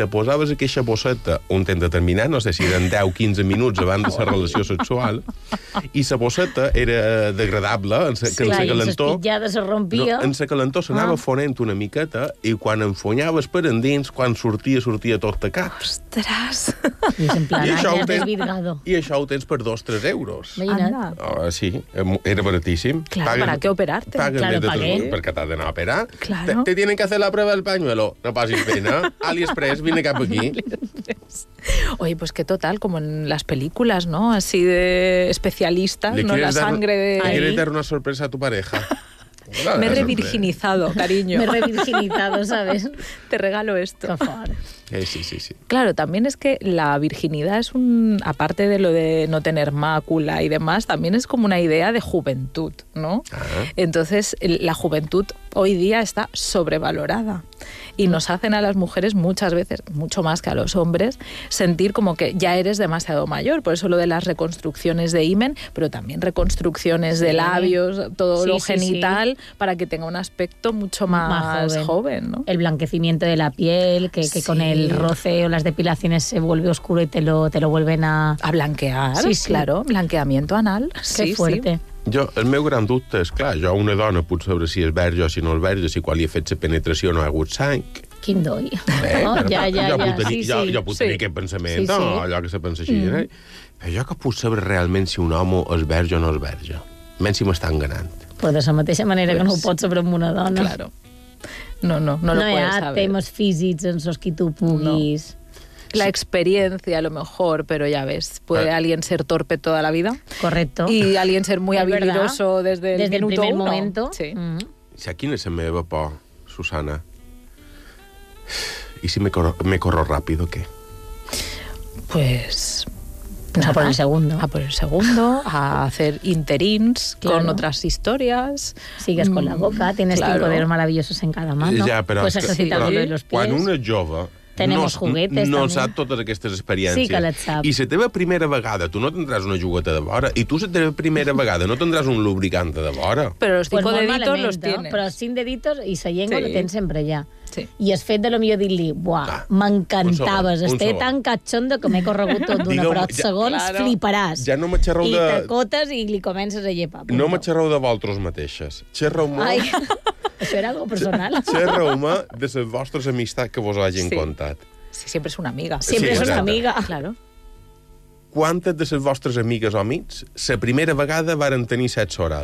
te posaves aquesta bosseta un temps determinat, no sé si eren 10-15 minuts abans de la relació sexual, i la bosseta era degradable, que en la calentor... I les se rompia. No, en la calentor s'anava fonent una miqueta i quan enfonyaves per endins, quan sortia tot tacat. Ostres! I és en plan, I això ho tens per 2-3 euros. Imagina't. Sí, era baratíssim. Claro, ¿para qué operarte? Perquè t'has d'anar a operar. Claro. Te tienen que hacer la prueba del pañuelo. No pasis pena. AliExpress, vine cap aquí. Oye, pues que total, como en las películas, ¿no? Así de especialistas, ¿no? La sangre de... ¿Quieres dar una sorpresa a tu pareja? Me he revirginizado, cariño. Me he revirginizado, ¿sabes? Te regalo esto. Qué fort. Sí. Claro, también es que la virginidad es aparte de lo de no tener mácula y demás, también es como una idea de juventud, ¿no? Entonces, la juventud hoy día está sobrevalorada y nos hacen a las mujeres muchas veces, mucho más que a los hombres, sentir como que ya eres demasiado mayor. Por eso lo de las reconstrucciones de himen, pero también reconstrucciones de labios, todo lo genital, para que tenga un aspecto mucho más joven, ¿no? El blanquecimiento de la piel, que con el roce o las depilaciones se vuelve oscuro y te lo vuelven a blanquear. Sí, claro, blanqueamiento anal. Qué fuerte. El meu gran dubte és, clar, una dona puc saber si és verge o si no és verge, si quan li he fet la penetració no ha hagut sang. Quin doi. Jo puc tenir aquest pensament, allò que se pensa així. Però jo que puc saber realment si un home és verge o no és verge. Menys si m'està enganant. Però de la mateixa manera que no ho pots saber amb una dona. Claro. No lo puedes saber. No hi ha temes físics en els que tu puguis... La experiencia a lo mejor, pero ya ves, puede alguien ser torpe toda la vida. Correcto. Y alguien ser muy habilidoso desde el primer uno. momento. Sí. Si quina és la meva por, Susana? ¿Y si me corro rápido, qué? Pues... A por el segundo. A por el segundo, a hacer interins con otras historias. Sigues con la boca, tienes 5 dedos maravillosos en cada mano. Ja, però puedes ejercitar lo de los pies. Quan una és jove... Tenemos juguetes no també. sap totes aquestes experiències. Sí que les sap. I la teva primera vegada tu no tindràs una jugueta de vora i tu la teva primera vegada no tindràs un lubricant de vora. Però los 5 pues deditos los tienes. Però els 5 deditos i la llengua la tens sempre ja. Sí. I el fet de lo millor dir-li, buah, m'encantaves, estic tan catxonda que m'he corregut tot d'una, però els segons fliparàs. Ja no me xerreu I de... t'acotes i li comences a llepar. No me xerreu de vosaltres mateixes. Xerreu-me... Ai, això era algo personal. Xerreu-me de les vostres amistats que vos hagin contat. Sí, siempre es una amiga. Siempre es una amiga. Claro. Quantes de les vostres amigues o amics la primera vegada varen tenir sexo oral?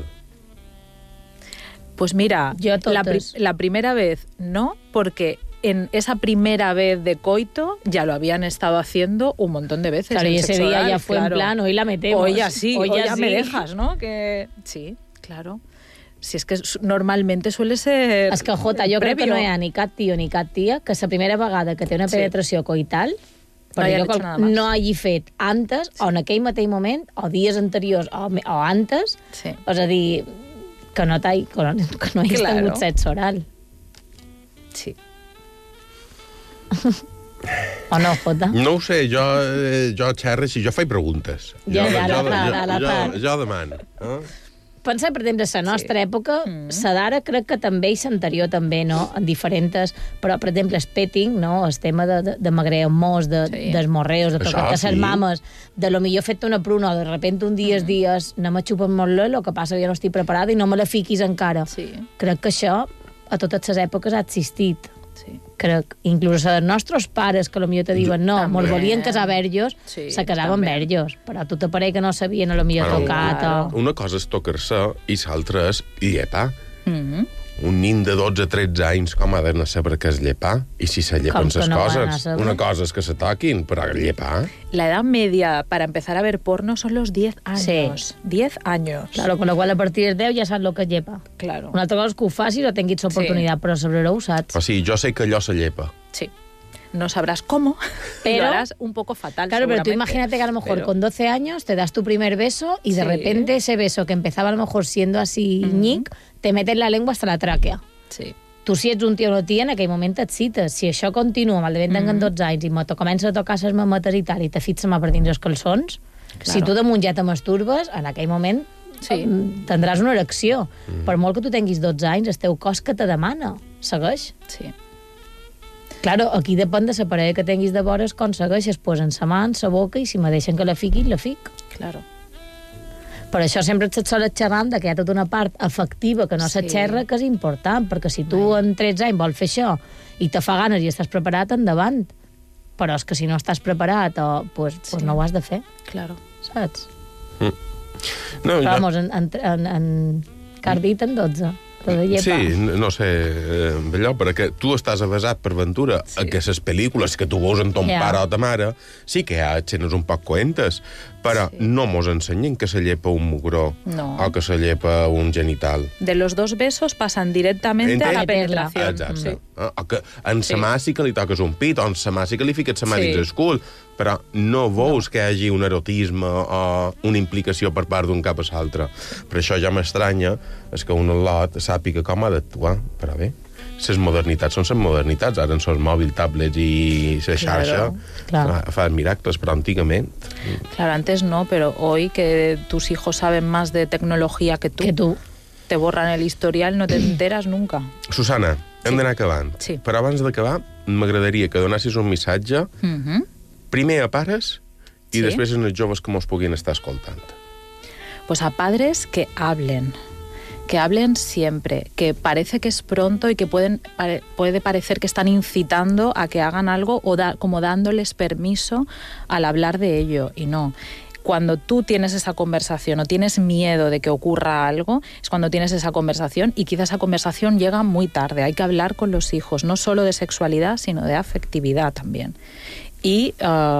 Pues mira, totes. la primera vez no, porque en esa primera vez de coito ya lo habían estado haciendo un montón de veces. Claro, y ese día oral, ya fue en plan, hoy la metemos. Hoy ya sí, hoy ya me dejas, ¿no? Sí, claro. Si és que normalment suele ser... És que, Jota, jo crec que no hi ha ni cap tio ni cap tia que la primera vegada que té una penetració coital no hagi fet antes, o en aquell mateix moment, o dies anteriors, o antes, és a dir, que no hagis tingut sexe oral. Sí. O no, Jota? No ho sé, jo xerro si jo faig preguntes. Jo demano. Pensa, per exemple, la nostra època, la d'ara crec que també i l'anterior també, no? En diferents... Però, per exemple, el petting, no? El tema de magrear mos, dels morreus, de tocar les mames, de lo millor fet una pruna, o de repente un dies, no me xupen molt l'ol, el que passa que jo no estic preparada i no me la fiquis encara. Crec que això a totes les èpoques ha existit. Crec, inclús els nostres pares, que potser te diuen no, molt volien casar verges, se casaven verges, però tu t'apareix que no sabien a lo millor tocat. Una cosa és tocar-se i l'altra és llepar. Un nin de 12-13 anys, com ha d'anar a saber què és llepar? I si se llepen les coses? Una cosa és que se toquin, però llepar... La edad media para empezar a ver porno son los 10 años. 10 años. Claro, con lo cual a partir de 10 ja saps el que llepa. Claro. Una altra cosa és que ho facis o tinguis l'oportunitat, però saber-ho ho saps. O sigui, jo sé que allò se llepa. Sí. No sabrás cómo, pero lo harás un poco fatal. Claro, pero tú imagínate que a lo mejor con 12 años te das tu primer beso y de repente ese beso que empezaba a lo mejor siendo así ñic, te metes la lengua hasta la tràquea. Sí. Tu, si ets un tio o no tia, en aquell moment t'excites. Si això continua amb el de ben 12 anys i comença a tocar les mametes i tal, i te fits per dins els calçons, si tu damunt ja te masturbes, en aquell moment tindràs una erecció. Per molt que tu tinguis 12 anys, el teu cos que te demana. Segueix? Sí. Claro, aquí depèn de la parella que tinguis de vores com segueixes, posen la mà en la boca i si me deixen que la fiqui, la fic. Claro. Per això sempre et soles xerrant que hi ha tota una part afectiva que no se xerra, que és important, perquè si tu en 13 anys vols fer això i te fa ganes i estàs preparat, endavant. Però és que si no estàs preparat, pues no ho has de fer. Claro. Saps? No, però, vamos, en Cardit en 12. Sí, no sé, allò, perquè tu estàs avasat per ventura a que les pel·lícules que tu veus amb ton pare o ta mare sí que hi ha escenes un poc coentes, però no mos ensenyen que se llepa un mugró o que se llepa un genital. De los dos besos pasan directamente a la penetración. Exacte. O que en sa mà sí que li toques un pit, o en sa mà sí que li fiques sa mà dins el cul, però no veus que hi hagi un erotisme o una implicació per part d'un cap a l'altre. Per això ja m'estranya és que un al·lot sàpiga com ha d'actuar, però bé, les modernitats són les modernitats, ara en els mòbils, tablets i la xarxa fan miracles, però antigament... Claro, antes no, pero hoy que tus hijos saben más de tecnología que tú. Te borran el historial, no te enteras nunca. Susana, hem d'anar acabant. Sí. Però abans d'acabar, m'agradaria que donassis un missatge primer a pares i després a els joves que mos puguin estar escoltant. Pues a padres que hablen siempre, que parece que es pronto y que puede parecer que están incitando a que hagan algo o como dándoles permiso al hablar de ello, y no. Cuando tú tienes esa conversación o tienes miedo de que ocurra algo, es cuando tienes esa conversación, y quizás esa conversación llega muy tarde. Hay que hablar con los hijos, no solo de sexualidad, sino de afectividad también. Y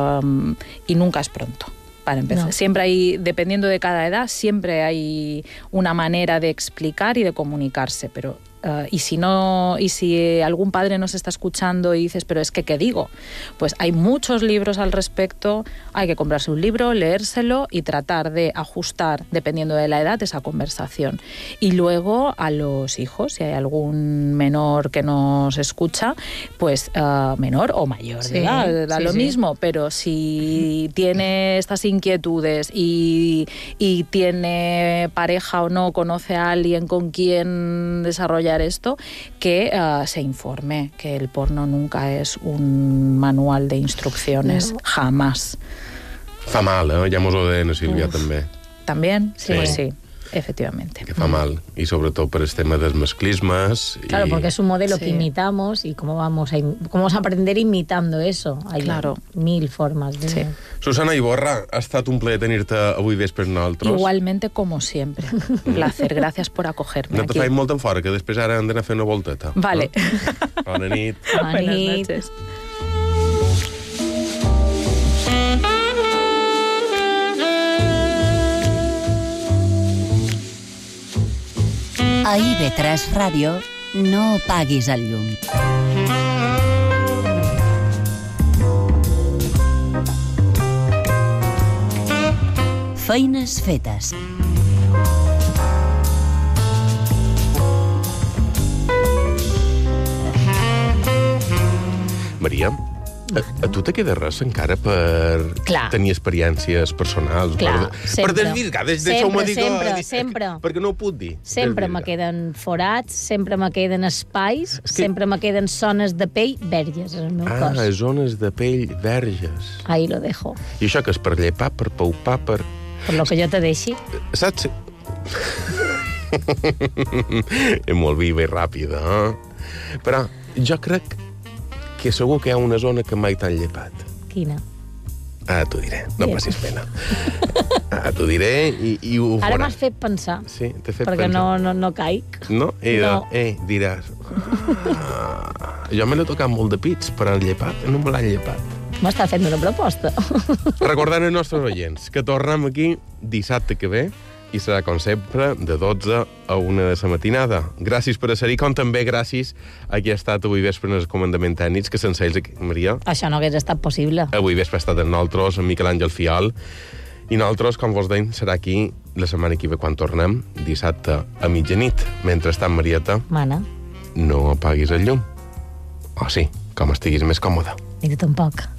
nunca es pronto. Para empezar. No. Siempre hay, dependiendo de cada edad, siempre hay una manera de explicar y de comunicarse, pero y si algún padre nos está escuchando y dices, pero es que ¿qué digo? Pues hay muchos libros al respecto, hay que comprarse un libro, leérselo y tratar de ajustar, dependiendo de la edad, esa conversación. Y luego a los hijos, si hay algún menor que nos escucha, pues menor o mayor, ¿verdad? Da lo mismo, pero si tiene estas inquietudes y tiene pareja o no, conoce a alguien con quien desarrollar esto, que se informe, que el porno nunca es un manual de instrucciones, jamás. Fa mal, ja mos ho deien a Sílvia, també. También, sí, pues sí, efectivamente. Que fa mal, y sobre todo por el tema de los masclismes. Claro, porque es un modelo que imitamos, y cómo vamos a aprender imitando eso. Hay mil formas de... Sí. Susana Iborra, ha estat un plaer tenir-te avui vespre amb nosaltres. Igualmente, como siempre. Un placer, gracias por acogerme. No te faig molt en fora, que després ara hem d'anar a fer una volteta. Vale. Bona nit. Bona nit. Buenas noches. A IB3 Ràdio no apaguis el llum. Feines fetes. Maria, a tu te queda res encara per tenir experiències personals? Per desvirgar, deixeu-me dir sempre. Perquè no ho puc dir. Sempre me queden forats, sempre me queden espais, sempre me queden zones de pell verges en el meu cos. Zones de pell verges. Ahí lo dejo. I això que és per llepar, per paupar, per... Per lo que jo te deixi. Saps? És molt viva i ràpida, eh? Però jo crec que segur que hi ha una zona que mai t'han llepat. Quina? Ara t'ho diré, no passis pena. Ara t'ho diré i ho farà. Ara m'has fet pensar. Sí, t'he fet perquè pensar. Perquè no caic. No? Diràs... Jo me l'he tocat molt de pits, però han llepat, no me l'han llepat. M'està fent una proposta. Recordant als nostres oients que tornem aquí dissabte que ve i serà, com sempre, de 12 a 1 de la matinada. Gràcies per ser-hi, com també gràcies a qui ha estat avui vespre en el comandament tècnics, que sense ells, Maria... Això no hagués estat possible. Avui vespre ha estat amb nosaltres, amb Miquel Àngel Fiol, i nosaltres, com vos deim, serà aquí la setmana que ve quan tornem, dissabte a mitjanit. Mentrestant, Marieta... Mana. No apaguis el llum. O sí, com estiguis més còmode. I tu tampoc.